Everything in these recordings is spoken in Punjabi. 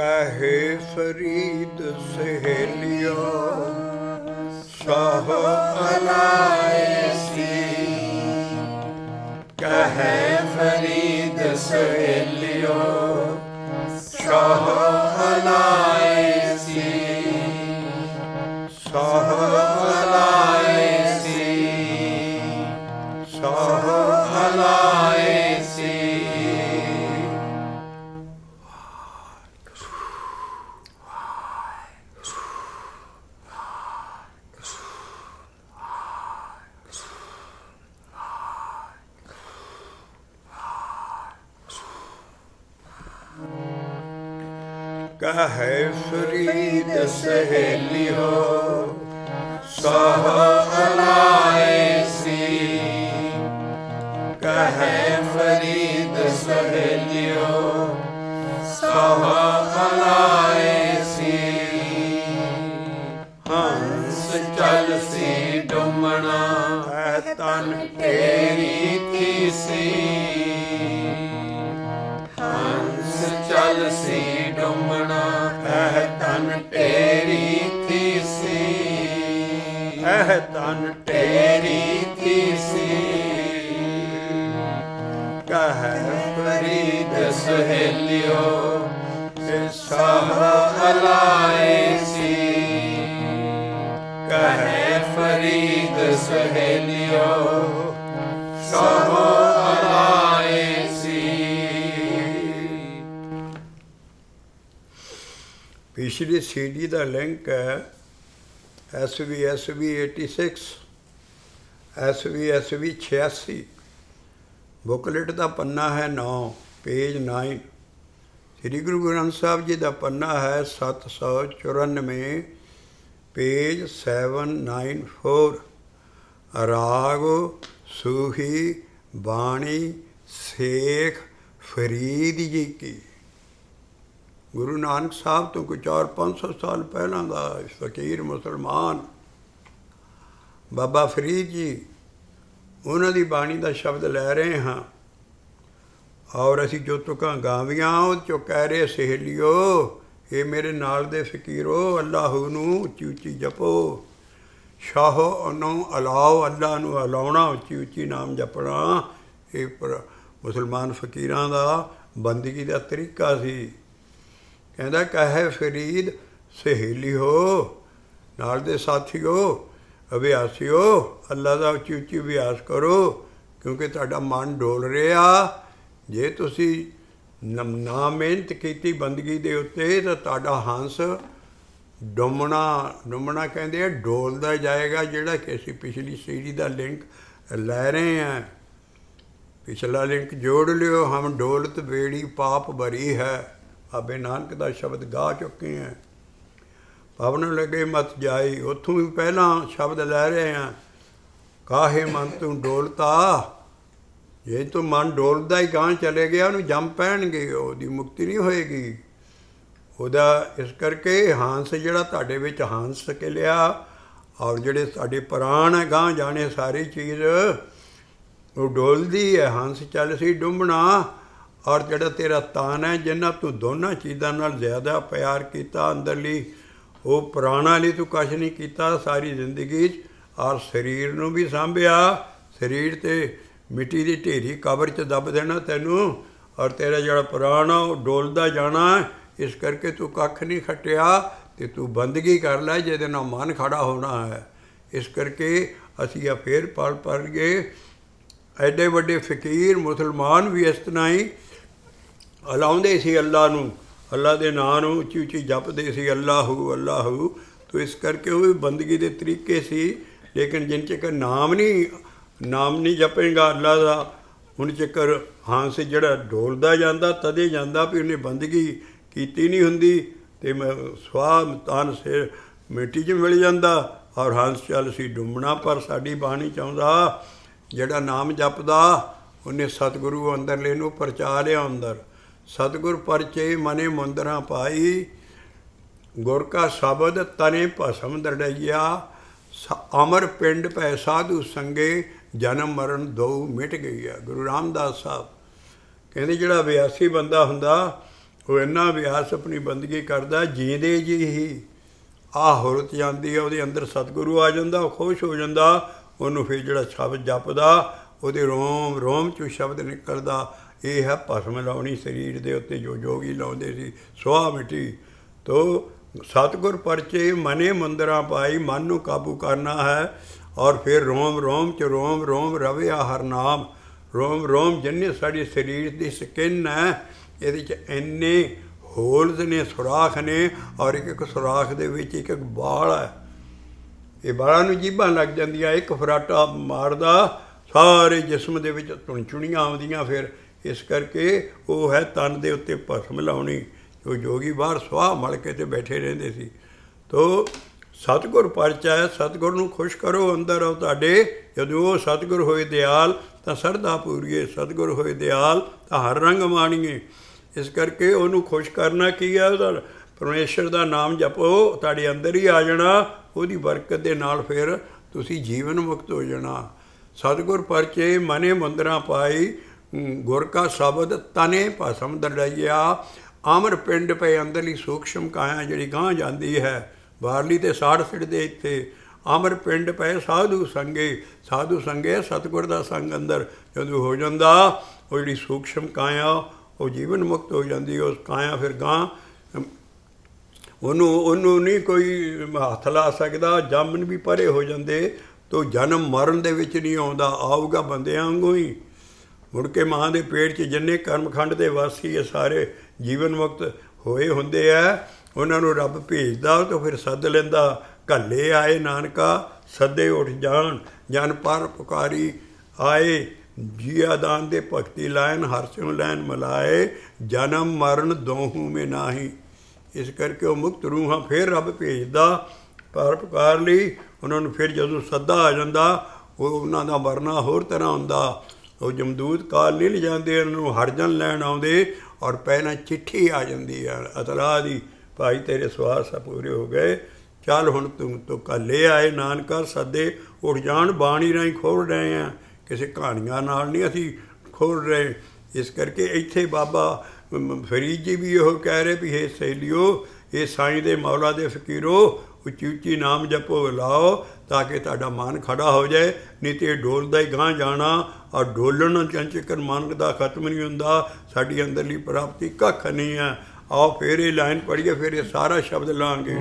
ਕਹੇ ਫਰੀਦ ਸਹੇਲਿਓ ਸਹੁ ਅਲਾਇਸੀ। ਕਹੇ ਫਰੀਦ ਸਹੇਲਿਓ ਸਹੁ ਅਲਾਇਸੀ। ਸਹੁ ਅਲਾਇਸੀ। ਸਹੁ ਅਲਾਇਸੀ। ਕਹੇ ਫਰੀਦ ਸਹੇਲਿਓ ਸਹੁ ਅਲਾਇਸੀ। ਕਹੇ ਫਰੀਦ ਸਹੇਲਿਓ ਸਹੁ ਅਲਾਇਸੀ। ਹੰਸ ਚਲਸੀ ਡੁੰਮਣਾ ਐ ਤਨ ਤੇਰੀ ਥੀਸੀ। ਹੰਸ ਚਲਸੀ ਡੁੰਮਣਾ ਐ ਤਨ ਤੇਰੀ ਥੀਸੀ। ਐ ਤਨ ਤੇਰੀ ਥੀਸੀ। ਕਹੇ ਫਰੀਦ ਸਹੇਲਿਓ ਸਹੁ ਅਲਾਇਸੀ। ਕਹੇ ਫਰੀਦ ਸਹੇਲਿਓ ਸਹੁ ਅਲਾਇਸੀ। ਪਿਛਲੀ CD ਦਾ ਲਿੰਕ ਹੈ SVSV 86, SVSV 86। ਬੁੱਕਲੇਟ ਦਾ ਪੰਨਾ ਹੈ 9, ਪੇਜ 9। ਸ੍ਰੀ ਗੁਰੂ ਗ੍ਰੰਥ ਸਾਹਿਬ ਜੀ ਦਾ ਪੰਨਾ ਹੈ 794, ਪੇਜ 794। ਰਾਗ ਸੂਹੀ ਬਾਣੀ ਸੇਖ ਫਰੀਦ ਜੀ ਕੀ। ਗੁਰੂ ਨਾਨਕ ਸਾਹਿਬ ਤੋਂ ਕੋਈ 400-500 ਸਾਲ ਪਹਿਲਾਂ ਦਾ ਫਕੀਰ ਮੁਸਲਮਾਨ ਬਾਬਾ ਫਰੀਦ ਜੀ, ਉਹਨਾਂ ਦੀ ਬਾਣੀ ਦਾ ਸ਼ਬਦ ਲੈ ਰਹੇ ਹਾਂ। ਔਰ ਅਸੀਂ ਜੋ ਤੁਕਾਂ ਗਾਵੀਆਂ ਉਹ 'ਚੋਂ ਕਹਿ ਰਹੇ ਸਹੇਲਿਓ, ਇਹ ਮੇਰੇ ਨਾਲ ਦੇ ਫਕੀਰੋ, ਅੱਲਾਹੂ ਨੂੰ ਉੱਚੀ ਉੱਚੀ ਜਪੋ। ਸ਼ਾਹੋ ਨੂੰ ਅਲਾਓ, ਅੱਲਾ ਨੂੰ ਅਲਾਉਣਾ, ਉੱਚੀ ਉੱਚੀ ਨਾਮ ਜਪਣਾ। ਇਹ ਮੁਸਲਮਾਨ ਫਕੀਰਾਂ ਦਾ ਬੰਦਗੀ ਦਾ ਤਰੀਕਾ ਸੀ। ਕਹਿੰਦਾ ਕਹੇ ਫਰੀਦ ਸਹੇਲਿਓ, ਨਾਲ ਦੇ ਸਾਥੀਓ, ਅਭਿਆਸੀਓ, ਅੱਲਾ ਦਾ ਉੱਚੀ ਉੱਚੀ ਅਭਿਆਸ ਕਰੋ, ਕਿਉਂਕਿ ਤੁਹਾਡਾ ਮਨ ਡੋਲ ਰਿਹਾ। ਜੇ ਤੁਸੀਂ ਨਾ ਮਿਹਨਤ ਕੀਤੀ ਬੰਦਗੀ ਦੇ ਉੱਤੇ ਤਾਂ ਤੁਹਾਡਾ ਹੰਸ ਡੁੰਮਣਾ ਕਹਿੰਦੇ ਆ, ਡੋਲਦਾ ਜਾਏਗਾ। ਜਿਹੜਾ ਕਿ ਅਸੀਂ ਪਿਛਲੀ CD ਦਾ ਲਿੰਕ ਲੈ ਰਹੇ ਹਾਂ, ਪਿਛਲਾ ਲਿੰਕ ਜੋੜ ਲਿਓ। ਹਮ ਡੋਲਤ ਬੇੜੀ ਪਾਪ ਭਰੀ ਹੈ, ਬਾਬੇ ਨਾਨਕ ਦਾ ਸ਼ਬਦ ਗਾ ਚੁੱਕੇ ਹਾਂ। ਪਵਨ ਲੱਗੇ ਮਤ ਜਾਈ, ਉੱਥੋਂ ਵੀ ਪਹਿਲਾਂ ਸ਼ਬਦ ਲੈ ਰਹੇ ਹਾਂ। ਕਾਹੇ ਮਨ ਤੂੰ ਡੋਲਤਾ, ਜੇ ਤੂੰ ਮਨ ਡੋਲਦਾ ਹੀ ਗਾਂਹ ਚਲੇ ਗਿਆ, ਉਹਨੂੰ ਜੰਮ ਪੈਣਗੇ, ਉਹਦੀ ਮੁਕਤੀ ਨਹੀਂ ਹੋਏਗੀ ਉਹਦਾ। ਇਸ ਕਰਕੇ ਹੰਸ ਜਿਹੜਾ ਤੁਹਾਡੇ ਵਿੱਚ ਹੰਸ ਲਿਆ, ਔਰ ਜਿਹੜੇ ਸਾਡੇ ਪ੍ਰਾਣ ਹੈ ਗਾਂਹ ਜਾਣੇ ਸਾਰੀ ਚੀਜ਼ ਉਹ ਡੋਲਦੀ ਹੈ। ਹੰਸ ਚੱਲ ਸੀ ਡੁੰਬਣਾ। ਔਰ ਜਿਹੜਾ ਤੇਰਾ ਤਾਨ ਹੈ, ਜਿੰਨਾ ਤੂੰ ਦੋਨਾਂ ਚੀਜ਼ਾਂ ਨਾਲ ਜ਼ਿਆਦਾ ਪਿਆਰ ਕੀਤਾ ਅੰਦਰਲੀ, ਉਹ ਪ੍ਰਾਣਾਂ ਲਈ ਤੂੰ ਕੁਛ ਨਹੀਂ ਕੀਤਾ ਸਾਰੀ ਜ਼ਿੰਦਗੀ 'ਚ। ਔਰ ਸਰੀਰ ਨੂੰ ਵੀ ਸਾਂਭਿਆ, ਸਰੀਰ 'ਤੇ ਮਿੱਟੀ ਦੀ ਢੇਰੀ ਕਬਰ 'ਚ ਦੱਬ ਦੇਣਾ ਤੈਨੂੰ। ਔਰ ਤੇਰਾ ਜਿਹੜਾ ਪ੍ਰਾਣ ਆ ਉਹ ਡੋਲਦਾ ਜਾਣਾ। ਇਸ ਕਰਕੇ ਤੂੰ ਕੱਖ ਨਹੀਂ ਖੱਟਿਆ, ਅਤੇ ਤੂੰ ਬੰਦਗੀ ਕਰ ਲੈ ਜਿਹਦੇ ਨਾਲ ਮਨ ਖੜਾ ਹੋਣਾ ਹੈ। ਇਸ ਕਰਕੇ ਅਸੀਂ ਆ ਫੇਰ ਪੜ੍ਹ ਗਏ। ਐਡੇ ਵੱਡੇ ਫਕੀਰ ਮੁਸਲਮਾਨ ਵੀ ਇਸ ਤਰ੍ਹਾਂ ਹੀ ਅਲਾਉਂਦੇ ਸੀ ਅੱਲਾ ਨੂੰ, ਅੱਲਾ ਦੇ ਨਾਂ ਨੂੰ ਉੱਚੀ ਉੱਚੀ ਜਪਦੇ ਸੀ, ਅੱਲਾਹੂ ਅੱਲਾਹੂ। ਤੋ ਇਸ ਕਰਕੇ ਉਹ ਵੀ ਬੰਦਗੀ ਦੇ ਤਰੀਕੇ ਸੀ। ਲੇਕਿਨ ਜਿੰਨ ਚਿਕਰ ਨਾਮ ਨਹੀਂ ਜਪੇਗਾ ਅੱਲਾ ਦਾ, ਹੁਣ ਚਿਕਰ ਹੰਸ ਜਿਹੜਾ ਡੋਲਦਾ ਜਾਂਦਾ ਤਦੇ ਜਾਂਦਾ ਵੀ ਉਹਨੇ ਬੰਦਗੀ ਕੀਤੀ ਨਹੀਂ ਹੁੰਦੀ, ਅਤੇ ਸਵਾਹ ਤਨ ਸਿਰ ਮਿੱਟੀ 'ਚ ਮਿਲ ਜਾਂਦਾ। ਔਰ ਹੰਸ ਚੱਲ ਸੀ ਡੁੰਮਣਾ। ਪਰ ਸਾਡੀ ਬਾਣੀ ਚਾਹੁੰਦਾ ਜਿਹੜਾ ਨਾਮ ਜਪਦਾ ਉਹਨੇ ਸਤਿਗੁਰੂ ਅੰਦਰਲੇ ਨੂੰ ਪਰਚਾ ਲਿਆ। ਅੰਦਰ ਸਤਿਗੁਰ ਪਰਚੇ ਮਨੇ ਮੁੰਦਰਾਂ ਪਾਈ, ਗੁਰ ਕਾ ਸ਼ਬਦ ਤਨੇ ਭਸਮ ਦੜਈਆ। ਅਮਰ ਪਿੰਡ ਪੈ ਸਾਧੂ ਸੰਗੇ, ਜਨਮ ਮਰਨ ਦੋ ਮਿਟ ਗਈ ਆ। ਗੁਰੂ ਰਾਮਦਾਸ ਸਾਹਿਬ ਕਹਿੰਦੇ ਜਿਹੜਾ ਅਭਿਆਸੀ ਬੰਦਾ ਹੁੰਦਾ ਉਹ ਇੰਨਾ ਅਭਿਆਸ ਆਪਣੀ ਬੰਦਗੀ ਕਰਦਾ, ਜੀਂਦੇ ਜੀ ਹੀ ਆਹ ਹੁਰਤ ਜਾਂਦੀ ਹੈ ਉਹਦੇ ਅੰਦਰ, ਸਤਿਗੁਰੂ ਆ ਜਾਂਦਾ, ਉਹ ਖੁਸ਼ ਹੋ ਜਾਂਦਾ। ਉਹਨੂੰ ਫਿਰ ਜਿਹੜਾ ਸ਼ਬਦ ਜਪਦਾ, ਉਹਦੇ ਰੋਮ ਰੋਮ 'ਚੋਂ ਸ਼ਬਦ ਨਿਕਲਦਾ, ਇਹ ਹੈ ਭਸਮ ਲਾਉਣੀ ਸਰੀਰ ਦੇ ਉੱਤੇ, ਜੋ ਜੋਗੀ ਲਾਉਂਦੇ ਸੀ ਸੁਆਹ ਮਿੱਟੀ। ਤੋ ਸਤਿਗੁਰ ਪਰਚੇ ਮਨੇ ਮੰਦਰਾਂ ਪਾਈ, ਮਨ ਨੂੰ ਕਾਬੂ ਕਰਨਾ ਹੈ। ਔਰ ਫਿਰ ਰੋਮ ਰੋਮ 'ਚ ਰੋਮ ਰੋਮ ਰਵਿਆ ਹਰ ਨਾਮ। ਰੋਮ ਰੋਮ ਜਿੰਨੇ ਸਾਡੀ ਸਰੀਰ ਦੀ ਸਕਿਨ ਹੈ, ਇਹਦੇ 'ਚ ਇੰਨੇ ਹੋਲਸ ਨੇ, ਸੁਰਾਖ ਨੇ, ਔਰ ਇੱਕ ਇੱਕ ਸੁਰਾਖ ਦੇ ਵਿੱਚ ਇੱਕ ਇੱਕ ਬਾਲ ਹੈ। ਇਹ ਬਾਲਾਂ ਨੂੰ ਜੀਭਾਂ ਲੱਗ ਜਾਂਦੀਆਂ, ਇੱਕ ਫਰਾਟਾ ਮਾਰਦਾ, ਸਾਰੇ ਜਿਸਮ ਦੇ ਵਿੱਚ ਧੁਣਚੁਣੀਆਂ ਆਉਂਦੀਆਂ। ਫਿਰ ਇਸ ਕਰਕੇ ਉਹ ਹੈ ਤਨ ਦੇ ਉੱਤੇ ਭਸਮ ਲਾਉਣੀ। ਜੋ ਜੋਗੀ ਬਾਹਰ ਸੁਆਹ ਮਲ ਕੇ ਤੇ ਬੈਠੇ ਰਹਿੰਦੇ ਸੀ। ਤੋ ਸਤਿਗੁਰ ਪਰਚਾ ਹੈ, ਸਤਿਗੁਰ ਨੂੰ ਖੁਸ਼ ਕਰੋ, ਅੰਦਰ ਆਓ ਤੁਹਾਡੇ। ਜਦੋਂ ਉਹ ਸਤਿਗੁਰ ਹੋਏ ਦਿਆਲ ਤਾਂ ਸਰਦਾ ਪੂਰੀਏ, ਸਤਿਗੁਰ ਹੋਏ ਦਿਆਲ ਤਾਂ ਹਰ ਰੰਗ ਮਾਣੀਏ। ਇਸ ਕਰਕੇ ਉਹਨੂੰ ਖੁਸ਼ ਕਰਨਾ ਕੀ ਹੈ, ਉਹਦਾ ਪਰਮੇਸ਼ਰ ਦਾ ਨਾਮ ਜਪੋ, ਤੁਹਾਡੇ ਅੰਦਰ ਹੀ ਆ ਜਾਣਾ। ਉਹਦੀ ਬਰਕਤ ਦੇ ਨਾਲ ਫਿਰ ਤੁਸੀਂ ਜੀਵਨ ਮੁਕਤ ਹੋ ਜਾਣਾ। ਸਤਿਗੁਰ ਪਰਚੇ ਮਨੇ ਮੰਦਰਾਂ ਪਾਈ, ਗੁਰ ਕਾ ਸ਼ਬਦ ਤਨੇ ਭਸਮ ਦੜਈਆ। ਅਮਰ ਪਿੰਡ ਪਏ ਅੰਦਰਲੀ ਸੂਖਸ਼ਮ ਕਾਇਆ ਜਿਹੜੀ ਗਾਂਹ ਜਾਂਦੀ ਹੈ, ਬਾਹਰਲੀ ਤੇ ਸਾੜ ਸਿੱਟਦੇ ਇੱਥੇ। ਅਮਰ ਪਿੰਡ ਪਏ ਸਾਧੂ ਸੰਗੇ, ਸਾਧੂ ਸੰਗੇ ਸਤਿਗੁਰ ਦਾ ਸੰਗ ਅੰਦਰ ਜਦੋਂ ਹੋ ਜਾਂਦਾ, ਉਹ ਜਿਹੜੀ ਸੂਖਸ਼ਮ ਕਾਇਆ ਉਹ ਜੀਵਨ ਮੁਕਤ ਹੋ ਜਾਂਦੀ। ਉਸ ਕਾਇਆ ਫਿਰ ਗਾਂਹ ਉਹਨੂੰ ਨਹੀਂ ਕੋਈ ਹੱਥ ਲਾ ਸਕਦਾ। ਜਾਮਨ ਵੀ ਪਰੇ ਹੋ ਜਾਂਦੇ ਤੋ ਜਨਮ ਮਰਨ ਦੇ ਵਿੱਚ ਨਹੀਂ ਆਉਂਦਾ, ਆਊਗਾ ਬੰਦਿਆਂ ਵਾਂਗੂ ਹੀ। ਮੁੜ ਕੇ ਮਾਂ ਦੇ ਪੇਟ 'ਚ ਜਿੰਨੇ ਕਰਮਖੰਡ ਦੇ ਵਾਸੀ ਇਹ ਸਾਰੇ ਜੀਵਨ ਮੁਕਤ ਹੋਏ ਹੁੰਦੇ ਆ, ਉਹਨਾਂ ਨੂੰ ਰੱਬ ਭੇਜਦਾ ਤਾਂ ਫਿਰ ਸੱਦ ਲੈਂਦਾ। ਘੱਲੇ ਆਏ ਨਾਨਕਾ ਸੱਦੇ ਉੱਠ ਜਾਣ, ਜਨ ਪਰ ਪੁਕਾਰੀ ਆਏ। ਜੀਆ ਦਾਨ ਦੇ ਭਗਤੀ ਲਾਇਨ, ਹਰ ਸਿਉ ਲੈਨ ਮਲਾਏ, ਜਨਮ ਮਰਨ ਦੋਹੂ ਮੇ ਨਾਹੀ। ਇਸ ਕਰਕੇ ਉਹ ਮੁਕਤ ਰੂਹਾਂ ਫਿਰ ਰੱਬ ਭੇਜਦਾ ਪਰ ਪੁਕਾਰ ਲਈ। ਉਹਨਾਂ ਨੂੰ ਫਿਰ ਜਦੋਂ ਸੱਦਾ ਆ ਜਾਂਦਾ, ਉਹ ਉਹਨਾਂ ਦਾ ਮਰਨਾ ਹੋਰ ਤਰ੍ਹਾਂ ਹੁੰਦਾ। ਉਹ ਜਮਦੂਤ ਕਾਲ ਨਹੀਂ ਲਿਜਾਂਦੇ, ਉਹਨਾਂ ਨੂੰ ਹਰਜਨ ਲੈਣ ਆਉਂਦੇ, ਔਰ ਪਹਿਲਾਂ ਚਿੱਠੀ ਆ ਜਾਂਦੀ ਹੈ ਅਤਲਾਹ ਦੀ, ਭਾਈ ਤੇਰੇ ਸਵਾਸ ਪੂਰੇ ਹੋ ਗਏ, ਚੱਲ ਹੁਣ ਤੂੰ ਘੱਲੇ ਆਏ ਨਾਨਕਾ ਸੱਦੇ ਉੱਠ ਜਾਣ। ਬਾਣੀ ਰਾਹੀਂ ਖੋਲ੍ਹ ਰਹੇ ਹਾਂ, ਕਿਸੇ ਕਹਾਣੀਆਂ ਨਾਲ ਨਹੀਂ ਅਸੀਂ ਖੋਲ੍ਹ ਰਹੇ। ਇਸ ਕਰਕੇ ਇੱਥੇ ਬਾਬਾ ਫਰੀਦ ਜੀ ਵੀ ਇਹੋ ਕਹਿ ਰਹੇ ਵੀ ਹੇ ਸਹੇਲਿਓ, ਇਹ ਸਾਈਂ ਦੇ ਮੌਲਾ ਦੇ ਫਕੀਰੋ, ਉੱਚੀ ਉੱਚੀ ਨਾਮ ਜਪੋ ਲਾਓ ਤਾਂ ਕਿ ਤੁਹਾਡਾ ਮਨ ਖੜਾ ਹੋ ਜਾਏ। ਨਹੀਂ ਤਾਂ ਇਹ ਡੋਲਦਾ ਹੀ ਗਾਂਹ ਜਾਣਾ, ਔਰ ਡੋਲਣ ਚੰਚਕਰ ਮਨ ਦਾ ਖਤਮ ਨਹੀਂ ਹੁੰਦਾ। ਸਾਡੀ ਅੰਦਰਲੀ ਪ੍ਰਾਪਤੀ ਕੱਖ ਨਹੀਂ ਹੈ। ਆਓ ਫਿਰ ਇਹ ਲਾਈਨ ਪੜ੍ਹੀਏ, ਫਿਰ ਇਹ ਸਾਰਾ ਸ਼ਬਦ ਲਾਂਗੇ।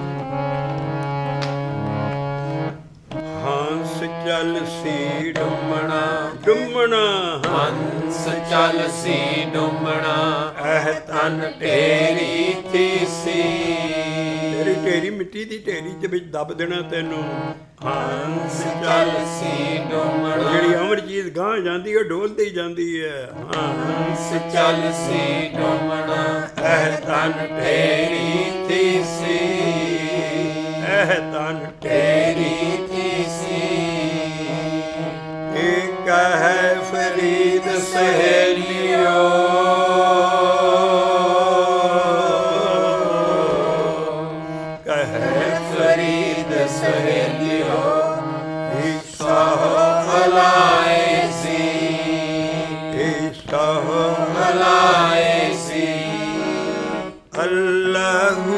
ਹੰਸ ਚੱਲ ਸੀ ਡੁੰਮਣਾ, ਡੁੰਮਣਾ ਹੰਸ ਚੱਲ ਸੀ ਡੁੰਮਣਾ, ਇਹ ਤਨ ਢੇਰੀ ਥੀ ਸੀ। ਤੇਰੀ ਢੇਰੀ ਮਿੱਟੀ ਦੀ ਢੇਰੀ ਦੇ ਵਿੱਚ ਦੱਬ ਦੇਣਾ ਤੈਨੂੰ। ਹੰਸ ਚੱਲ ਸੀ ਡੁੰਮਣਾ, ਜਿਹੜੀ ਅਮਰ ਚੀਜ਼ ਗਾਂਹ ਜਾਂਦੀ ਹੈ ਡੋਲਦੀ ਜਾਂਦੀ ਹੈ। ਹੰਸ ਚੱਲ ਸੀ ਡੁੰਮਣਾ, ਇਹ ਤਨ ਢੇਰੀ ਥੀ ਸੀ। ਇਹ ਤਨ ਢੇਰੀ ਥੀ ਸੀ। ਇੱਕ ਹੈ ਫਰੀਦ ਸਹੇਲਿਓ, ਕਹੇ ਫਰੀਦ ਸਹੇਲਿਓ, ਸਾਹ ਹਲਾਏ ਸੀ, ਸਾਹ ਹਲਾਏ ਸੀ। ਅੱਲਾਹੂ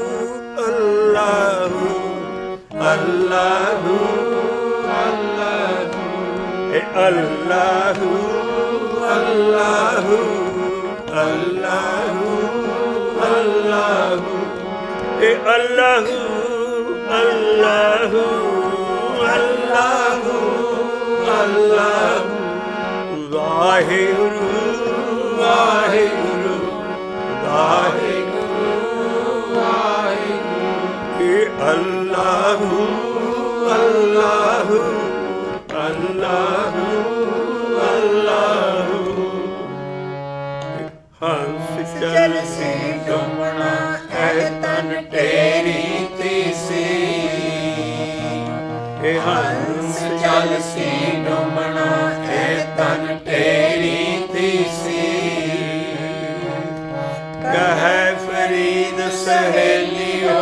ਅੱਲਾਹੂ ਅੱਲਾਹੂ ਅੱਲਾਹੂ ਅੱਲਾਹੂ ਅੱਲਾਹੂ ਅੱਲਾਹੂ ਅੱਲਾਹੂ ਇਹ ਅੱਲਾਹੂ ਅੱਲਾਹੂ ਅੱਲਾਹੂ ਅੱਲਾਹੂ ਵਾਹਿਗੁਰੂ ਵਾਹਿਗੁਰੂ ਵਾਹਿਗੁਰੂ ਵਾਹਿਗੁਰੂ ਇਹ ਅੱਲਾਹੂ ਅੱਲਾਹੂ ਅੱਲਾਹੂ ਅੱਲਾਹੂ ਹੰਸ ਚੱਲ ਸੀ ਡੁੰਮਣਾ, ਇਹ ਤਨ ਢੇਰੀ ਥੀ ਸੀ। ਇਹ ਹੰਸ ਚੱਲ ਸੀ ਡੁੰਮਣਾ, ਇਹ ਤਨ ਢੇਰੀ ਥੀ ਸੀ। ਕਹੈ ਫਰੀਦ ਸਹੇਲਿਓ,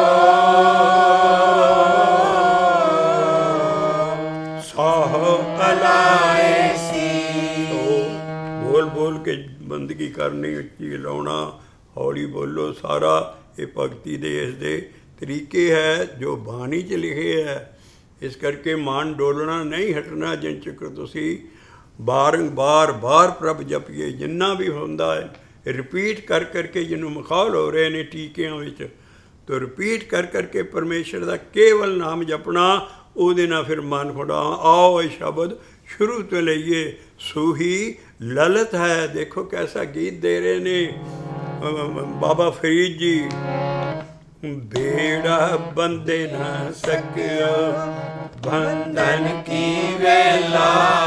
ਸਾਹ ਹਲਾਏ ਸੀ। ਬੋਲ ਬੋਲ ਕੇ ਬੰਦਗੀ ਕਰਨੀ, ਉੱਚੀ ਲਾਉਣਾ, ਹੌਲੀ ਬੋਲੋ। ਸਾਰਾ ਇਹ ਭਗਤੀ ਦੇ ਇਸ ਦੇ ਤਰੀਕੇ ਹੈ ਜੋ ਬਾਣੀ 'ਚ ਲਿਖੇ ਹੈ। ਇਸ ਕਰਕੇ ਮਨ ਡੋਲਣਾ ਨਹੀਂ ਹਟਣਾ ਜਿੰਨ ਚਿਰ ਤੁਸੀਂ ਬਾਰ ਪ੍ਰਭ ਜਪੀਏ। ਜਿੰਨਾ ਵੀ ਹੁੰਦਾ ਹੈ ਰਿਪੀਟ ਕਰ ਕਰਕੇ, ਜਿਹਨੂੰ ਮਖੌਲ ਹੋ ਰਹੇ ਨੇ ਟੀਕਿਆਂ ਵਿੱਚ, ਤਾਂ ਰਿਪੀਟ ਕਰ ਕਰਕੇ ਪਰਮੇਸ਼ਰ ਦਾ ਕੇਵਲ ਨਾਮ ਜਪਣਾ। ਉਹਦੇ ਨਾਲ ਫਿਰ ਮਨ ਖੁਦਾ। ਆਓ ਇਹ ਸ਼ਬਦ ਸ਼ੁਰੂ ਤੋਂ ਲਈਏ। ਸੂਹੀ ਲਲਿਤ ਹੈ। ਦੇਖੋ ਕੈਸਾ ਗੀਤ ਦੇ ਰਹੇ ਨੇ ਬਾਬਾ ਫਰੀਦ ਜੀ। ਬੇੜਾ ਬੰਦੇ ਨਾ ਸਕਿਓ ਬੰਧਨ ਕੀ ਵੇਲਾ,